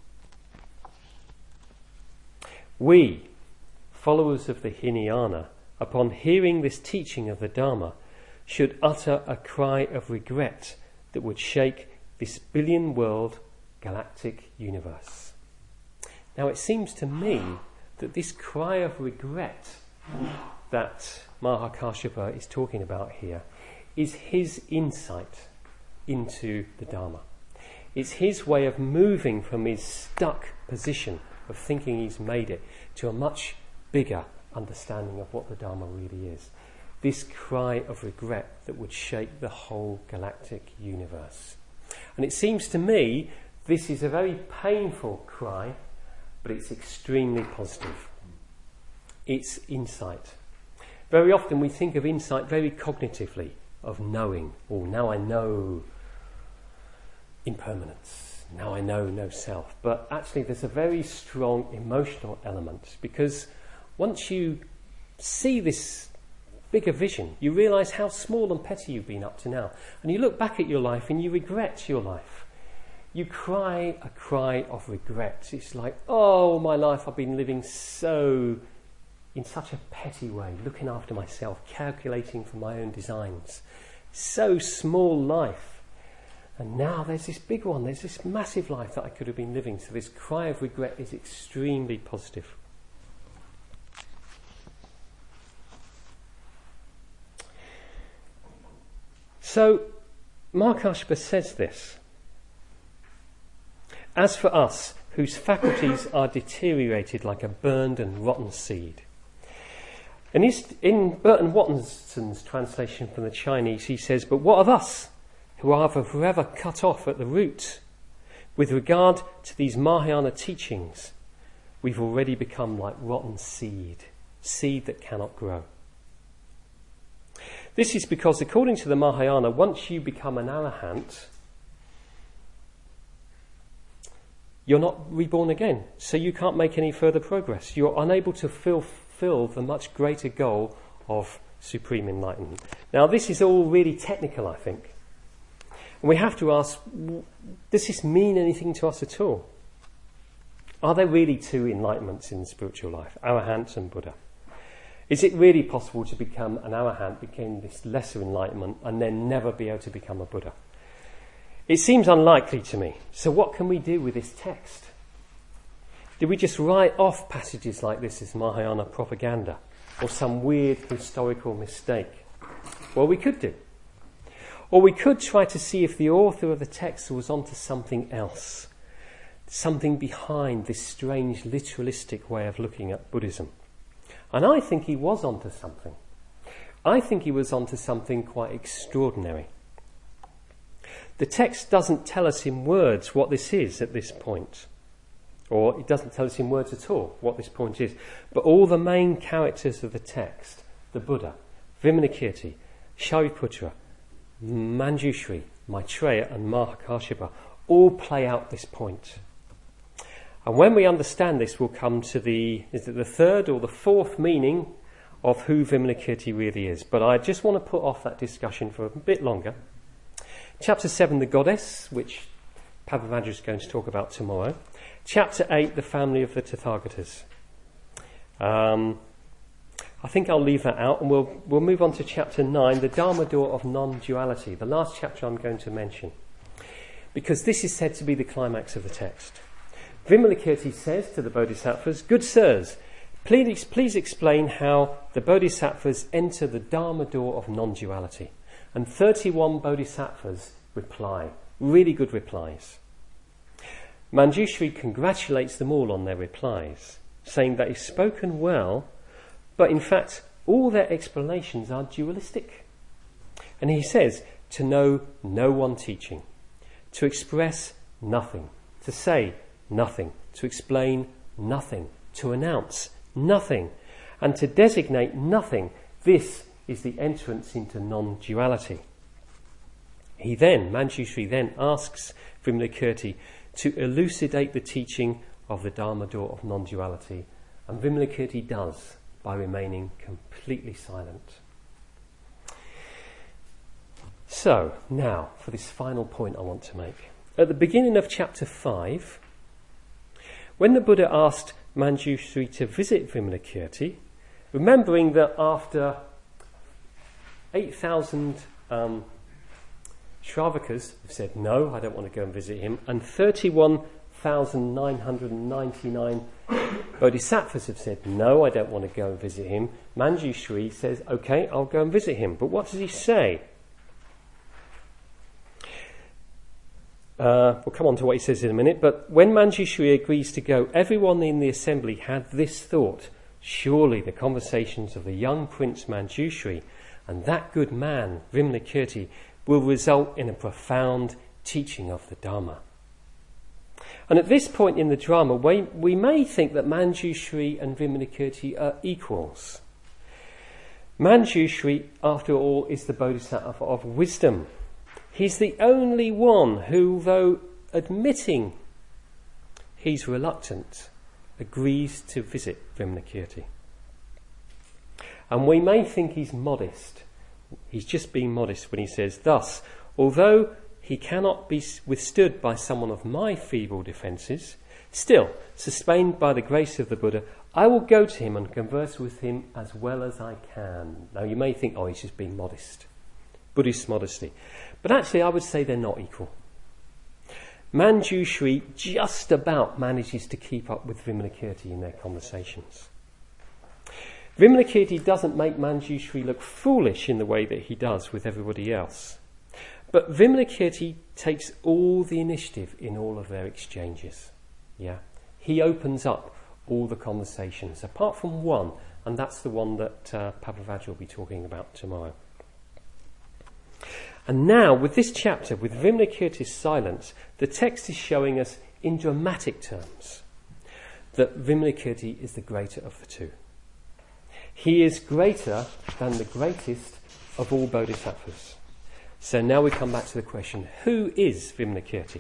We, followers of the Hinayana, upon hearing this teaching of the Dharma, should utter a cry of regret that would shake this billion-world galactic universe. Now it seems to me that this cry of regret that Mahakāshyapa is talking about here is his insight into the Dharma. It's his way of moving from his stuck position of thinking he's made it to a much bigger understanding of what the Dharma really is. This cry of regret that would shake the whole galactic universe. And it seems to me this is a very painful cry, but it's extremely positive. It's insight. Very often we think of insight very cognitively, of knowing. Oh, now I know impermanence. Now I know no self. But actually there's a very strong emotional element, because once you see this bigger vision, you realise how small and petty you've been up to now. And you look back at your life and you regret your life. You cry a cry of regret. It's like, oh, my life, I've been living in such a petty way, looking after myself, calculating for my own designs. So small life. And now there's this big one, there's this massive life that I could have been living. So this cry of regret is extremely positive. So, Markashpa says this: as for us, whose faculties are deteriorated like a burned and rotten seed. And in Burton Watson's translation from the Chinese, he says, but what of us, who are forever cut off at the root? With regard to these Mahayana teachings, we've already become like rotten seed that cannot grow. This is because, according to the Mahayana, once you become an arahant, you're not reborn again, so you can't make any further progress. You're unable to fulfill the much greater goal of supreme enlightenment. Now, this is all really technical, I think. And we have to ask, does this mean anything to us at all? Are there really two enlightenments in the spiritual life, arahant and Buddha? Is it really possible to become an arahant, become this lesser enlightenment, and then never be able to become a Buddha? It seems unlikely to me. So what can we do with this text? Do we just write off passages like this as Mahayana propaganda or some weird historical mistake? Well, we could do. Or we could try to see if the author of the text was onto something else, something behind this strange literalistic way of looking at Buddhism. And I think he was onto something. I think he was onto something quite extraordinary. The text doesn't tell us in words what this is at this point. Or it doesn't tell us in words at all what this point is. But all the main characters of the text, the Buddha, Vimalakirti, Shariputra, Manjushri, Maitreya and Markashpa, all play out this point. And when we understand this, we'll come to the third or the fourth meaning of who Vimalakirti really is. But I just want to put off that discussion for a bit longer. Chapter 7, the goddess, which Pavavajra is going to talk about tomorrow. Chapter 8, the family of the Tathagatas. I think I'll leave that out, and we'll move on to chapter 9, the Dharma door of non-duality, the last chapter I'm going to mention, because this is said to be the climax of the text. Vimalakirti says to the Bodhisattvas, good sirs, please explain how the Bodhisattvas enter the Dharma door of non-duality. And 31 Bodhisattvas reply, really good replies. Manjushri congratulates them all on their replies, saying that he's spoken well, but in fact all their explanations are dualistic. And he says, to know no one teaching, to express nothing, to say nothing, to explain nothing, to announce nothing, and to designate nothing, this is the entrance into non-duality. Manjushri then asks Vimalakirti to elucidate the teaching of the Dharma door of non-duality, and Vimalakirti does by remaining completely silent. So, now, for this final point I want to make. At the beginning of chapter 5, when the Buddha asked Manjushri to visit Vimalakirti, remembering that after 8,000 Shravakas have said, no, I don't want to go and visit him, and 31,999 Bodhisattvas have said, no, I don't want to go and visit him, Manjushri says, okay, I'll go and visit him. But what does he say? We'll come on to what he says in a minute, but when Manjushri agrees to go, everyone in the assembly had this thought: surely the conversations of the young Prince Manjushri and that good man, Vimalakirti, will result in a profound teaching of the Dharma. And at this point in the drama, we may think that Manjushri and Vimalakirti are equals. Manjushri, after all, is the Bodhisattva of wisdom. He's the only one who, though admitting he's reluctant, agrees to visit Vimalakirti. And we may think he's modest. He's just being modest when he says, thus, although he cannot be withstood by someone of my feeble defences, still, sustained by the grace of the Buddha, I will go to him and converse with him as well as I can. Now you may think, he's just being modest. Buddhist modesty. But actually I would say they're not equal. Manjushri just about manages to keep up with Vimalakirti in their conversations. Vimalakirti doesn't make Manjushri look foolish in the way that he does with everybody else. But Vimalakirti takes all the initiative in all of their exchanges. Yeah, he opens up all the conversations, apart from one, and that's the one that Pabhavajra will be talking about tomorrow. And now, with this chapter, with Vimalakirti's silence, the text is showing us in dramatic terms that Vimalakirti is the greater of the two. He is greater than the greatest of all bodhisattvas. So now we come back to the question, who is Vimalakirti?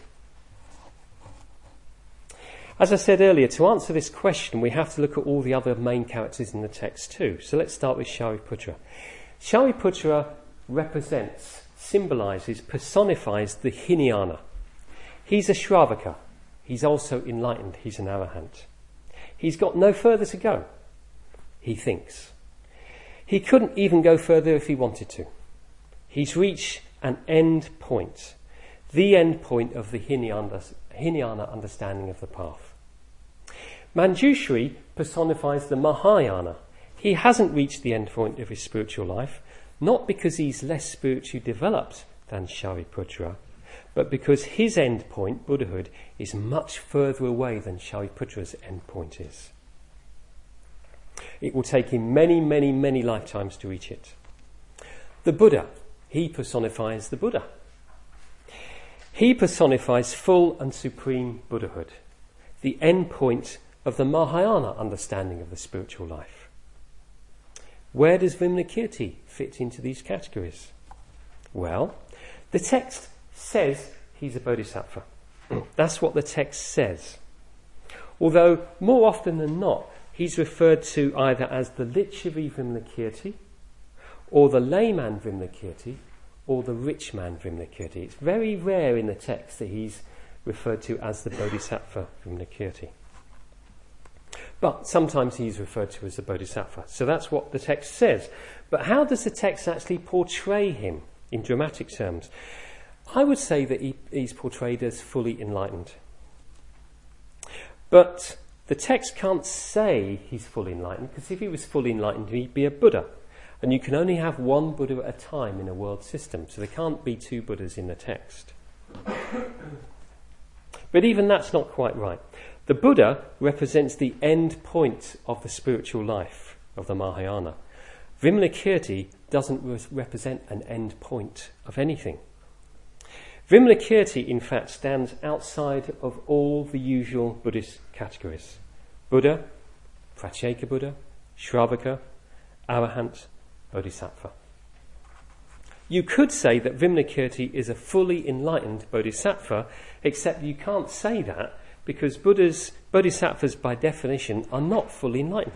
As I said earlier, to answer this question, we have to look at all the other main characters in the text too. So let's start with Shariputra. Shariputra represents, symbolises, personifies the Hinayana. He's a Shravaka. He's also enlightened. He's an Arahant. He's got no further to go, he thinks. He couldn't even go further if he wanted to. He's reached an end point, the end point of the Hinayana understanding of the path. Manjushri personifies the Mahayana. He hasn't reached the end point of his spiritual life, not because he's less spiritually developed than Shariputra, but because his end point, Buddhahood, is much further away than Shariputra's end point is. It will take him many, many, many lifetimes to reach it. The Buddha, he personifies the Buddha. He personifies full and supreme Buddhahood, the end point of the Mahayana understanding of the spiritual life. Where does Vimalakirti fit into these categories? Well, the text says he's a bodhisattva. That's what the text says. Although, more often than not, he's referred to either as the Lichavi Vimalakirti, or the layman Vimalakirti, or the rich man Vimalakirti. It's very rare in the text that he's referred to as the Bodhisattva Vimalakirti. But sometimes he's referred to as the Bodhisattva. So that's what the text says. But how does the text actually portray him in dramatic terms? I would say that he's portrayed as fully enlightened. But the text can't say he's fully enlightened, because if he was fully enlightened, he'd be a Buddha. And you can only have one Buddha at a time in a world system, so there can't be two Buddhas in the text. But even that's not quite right. The Buddha represents the end point of the spiritual life of the Mahayana. Vimalakirti doesn't represent an end point of anything. Vimalakirti, in fact, stands outside of all the usual Buddhist categories. Buddha, Pratyeka Buddha, Shravaka, Arahant, Bodhisattva. You could say that Vimalakirti is a fully enlightened bodhisattva, except you can't say that because bodhisattvas by definition are not fully enlightened.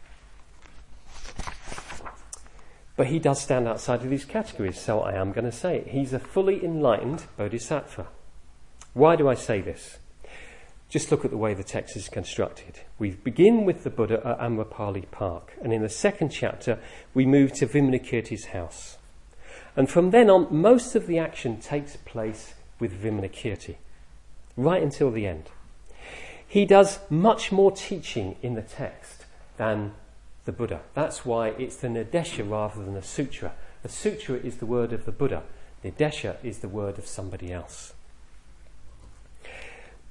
But he does stand outside of these categories, so I am going to say it. He's a fully enlightened bodhisattva. Why do I say this? Just look at the way the text is constructed. We begin with the Buddha at Amrapali Park, and in the second chapter we move to Vimalakirti's house. And from then on, most of the action takes place with Vimalakirti, right until the end. He does much more teaching in the text than the Buddha. That's why it's the Nidesha rather than a sutra. A sutra is the word of the Buddha. Nidesha is the word of somebody else.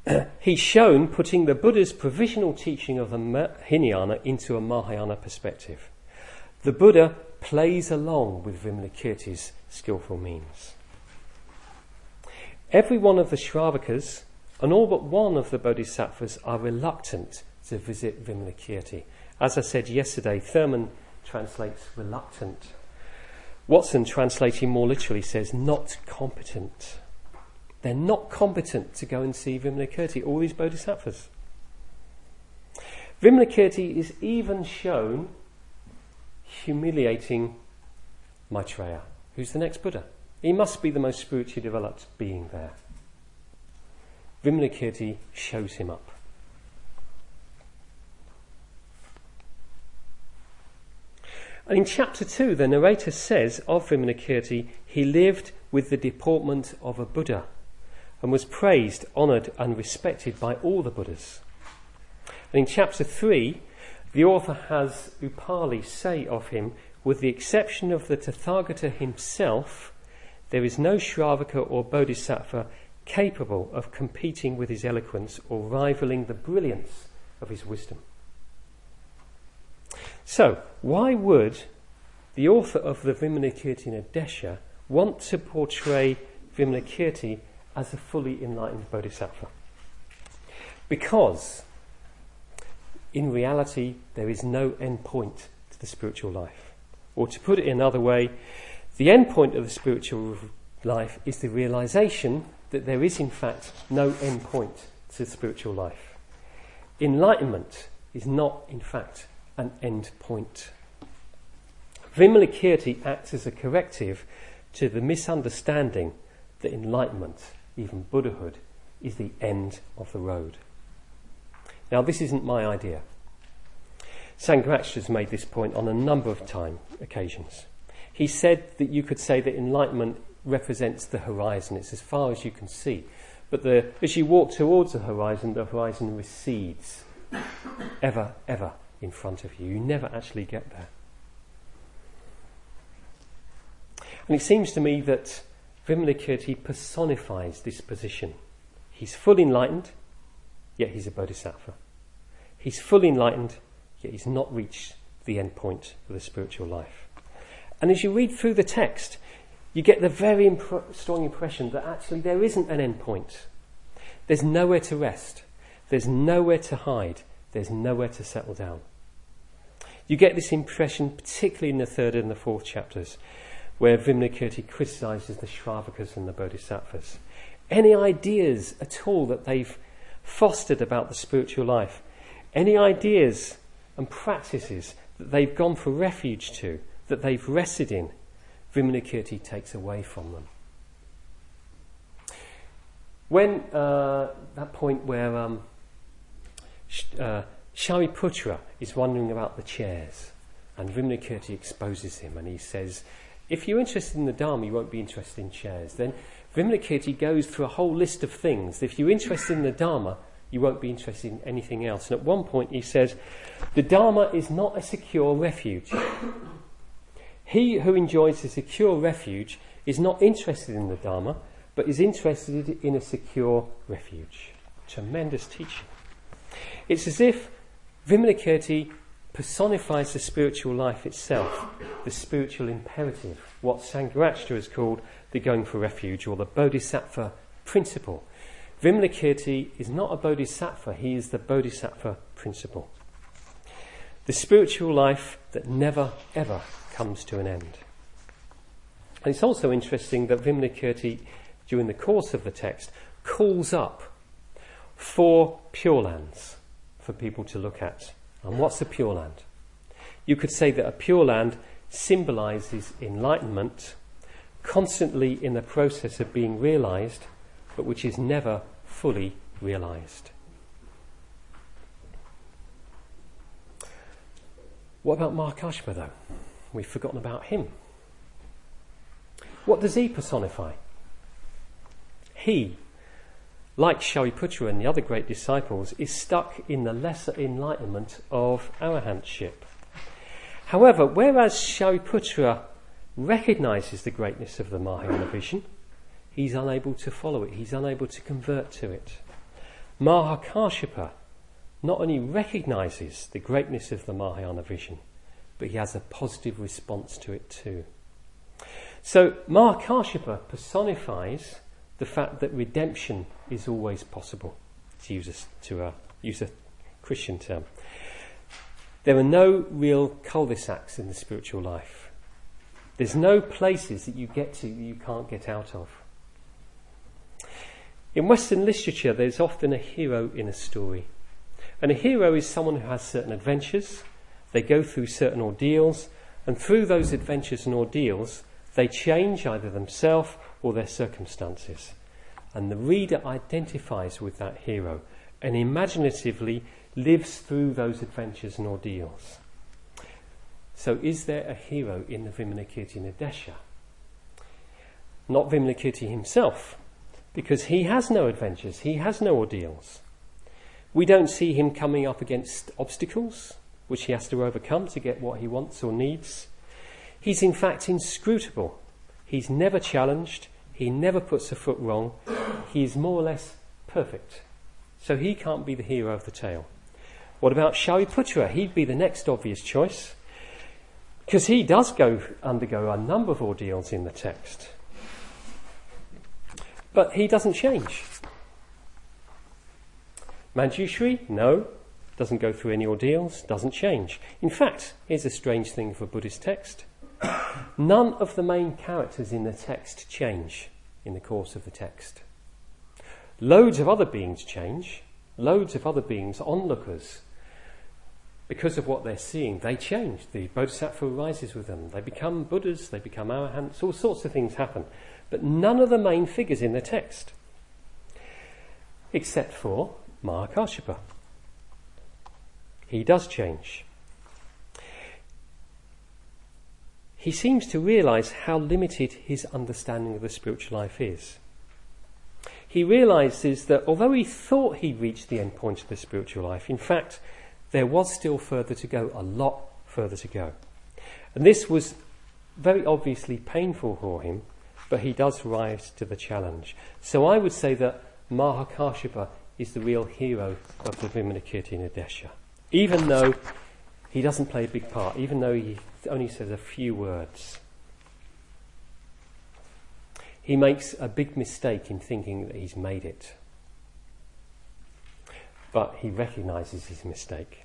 he's shown putting the Buddha's provisional teaching of the Hinayana into a Mahayana perspective. The Buddha plays along with Vimalakirti's skillful means. Every one of the Shravakas and all but one of the Bodhisattvas are reluctant to visit Vimalakirti. As I said yesterday, Thurman translates reluctant. Watson, translating more literally, says not competent. They're not competent to go and see Vimalakirti, all these Bodhisattvas. Vimalakirti is even shown humiliating Maitreya, who's the next Buddha. He must be the most spiritually developed being there. Vimalakirti shows him up. And in chapter 2, the narrator says of Vimalakirti, he lived with the deportment of a Buddha and was praised, honoured and respected by all the Buddhas. And in chapter 3, the author has Upali say of him, with the exception of the Tathagata himself, there is no Shravaka or Bodhisattva capable of competing with his eloquence or rivaling the brilliance of his wisdom. So, why would the author of the Vimalakirti Nadesha want to portray Vimalakirti as a fully enlightened Bodhisattva? Because, in reality, there is no end point to the spiritual life. Or to put it another way, the end point of the spiritual life is the realization that there is in fact no end point to spiritual life. Enlightenment is not in fact an end point. Vimalakirti acts as a corrective to the misunderstanding that enlightenment, even Buddhahood, is the end of the road. Now, this isn't my idea. Sangharakshita has made this point on a number of occasions. He said that you could say that enlightenment represents the horizon. It's as far as you can see. But as you walk towards the horizon recedes ever, ever in front of you. You never actually get there. And it seems to me that Vimalakirti personifies this position. He's fully enlightened, yet he's a bodhisattva. He's fully enlightened, yet he's not reached the end point of the spiritual life. And as you read through the text, you get the very strong impression that actually there isn't an end point. There's nowhere to rest. There's nowhere to hide. There's nowhere to settle down. You get this impression particularly in the 3rd and the 4th chapters, where Vimalakirti criticises the Shravakas and the Bodhisattvas. Any ideas at all that they've fostered about the spiritual life, any ideas and practices that they've gone for refuge to, that they've rested in, Vimalakirti takes away from them. When that point where Shariputra is wondering about the chairs, and Vimalakirti exposes him, and he says, if you're interested in the Dharma, you won't be interested in chairs. Then Vimalakirti goes through a whole list of things. If you're interested in the Dharma, you won't be interested in anything else. And at one point he says, the Dharma is not a secure refuge. He who enjoys a secure refuge is not interested in the Dharma, but is interested in a secure refuge. Tremendous teaching. It's as if Vimalakirti personifies the spiritual life itself, the spiritual imperative, what Sangharakshita has called the going for refuge, or the Bodhisattva principle. Vimalakirti is not a Bodhisattva, he is the Bodhisattva principle. The spiritual life that never, ever comes to an end. And it's also interesting that Vimalakirti, during the course of the text, calls up 4 Pure Lands for people to look at. And what's a Pure Land? You could say that a Pure Land symbolises enlightenment, constantly in the process of being realised, but which is never fully realised. What about Mahakashapa though? We've forgotten about him. What does he personify? He, like Shariputra and the other great disciples, is stuck in the lesser enlightenment of arahantship. However, whereas Shariputra recognises the greatness of the Mahayana vision, he's unable to follow it, he's unable to convert to it. Mahakashyapa not only recognises the greatness of the Mahayana vision, but he has a positive response to it too. So Mahakashyapa personifies the fact that redemption is always possible, to use a Christian term. There are no real cul-de-sacs in the spiritual life. There's no places that you get to that you can't get out of. In Western literature, there's often a hero in a story. And a hero is someone who has certain adventures, they go through certain ordeals, and through those adventures and ordeals, they change either themselves or their circumstances. And the reader identifies with that hero and imaginatively lives through those adventures and ordeals. So is there a hero in the Vimalakirti Nadesha? Not Vimalakirti himself, because he has no adventures, he has no ordeals. We don't see him coming up against obstacles which he has to overcome to get what he wants or needs. He's in fact inscrutable. He's never challenged, he never puts a foot wrong, he is more or less perfect. So he can't be the hero of the tale. What about Shariputra? He'd be the next obvious choice, because he does undergo a number of ordeals in the text. But he doesn't change. Manjushri? No. Doesn't go through any ordeals, doesn't change. In fact, here's a strange thing for a Buddhist text. None of the main characters in the text change in the course of the text. Loads of other beings change. Loads of other beings, onlookers, because of what they're seeing, they change. The Bodhisattva arises with them. They become Buddhas, they become Arahants, all sorts of things happen. But none of the main figures in the text, except for Mahakashyapa. He does change. He seems to realise how limited his understanding of the spiritual life is. He realises that although he thought he'd reached the end point of the spiritual life, in fact, there was still further to go, a lot further to go. And this was very obviously painful for him, but he does rise to the challenge. So I would say that Mahakashyapa is the real hero of the Vimalakirti Nadesha, even though he doesn't play a big part, even though he only says a few words. He makes a big mistake in thinking that he's made it. But he recognises his mistake.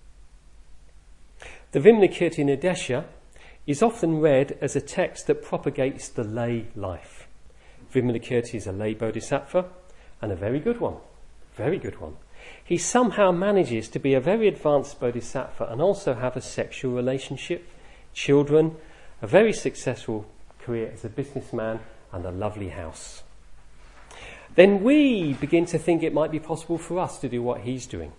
The Vimalakirti Nadesha is often read as a text that propagates the lay life. Vimalakirti is a lay bodhisattva, and a very good one. Very good one. He somehow manages to be a very advanced bodhisattva and also have a sexual relationship, children, a very successful career as a businessman, and a lovely house. Then we begin to think it might be possible for us to do what he's doing.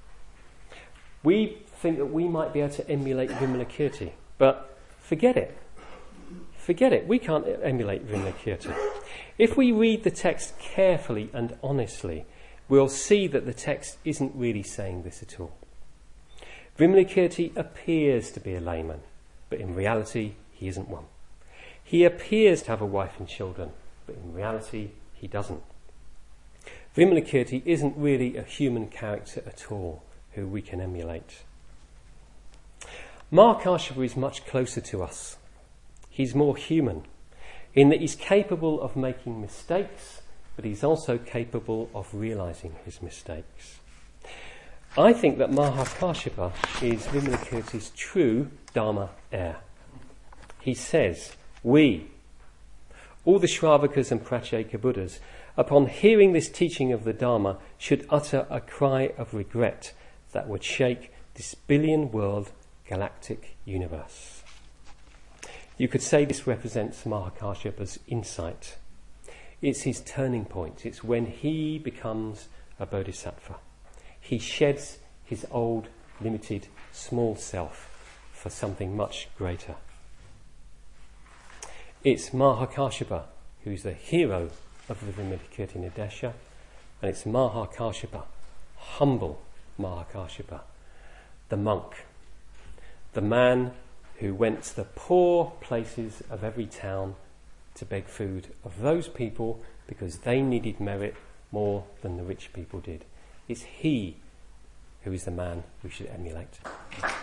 We think that we might be able to emulate Vimalakirti, but forget it. Forget it. We can't emulate Vimalakirti. If we read the text carefully and honestly, we'll see that the text isn't really saying this at all. Vimalakirti appears to be a layman, but in reality, he isn't one. He appears to have a wife and children, but in reality, he doesn't. Vimalakirti isn't really a human character at all who we can emulate. Mahakashyapa is much closer to us. He's more human in that he's capable of making mistakes, but he's also capable of realising his mistakes. I think that Mahakashyapa is Vimalakirti's true Dharma heir. He says, we, all the Shravakas and Pratyeka Buddhas, upon hearing this teaching of the Dharma, should utter a cry of regret that would shake this billion-world galactic universe. You could say this represents Mahakashyapa's insight. It's his turning point. It's when he becomes a bodhisattva. He sheds his old, limited, small self for something much greater. It's Mahakashyapa who's the hero of the Vimalakirti Nadesha, and it's Mahakashyapa, humble Mahakashyapa, the monk, the man who went to the poor places of every town to beg food of those people because they needed merit more than the rich people did. It's he who is the man we should emulate.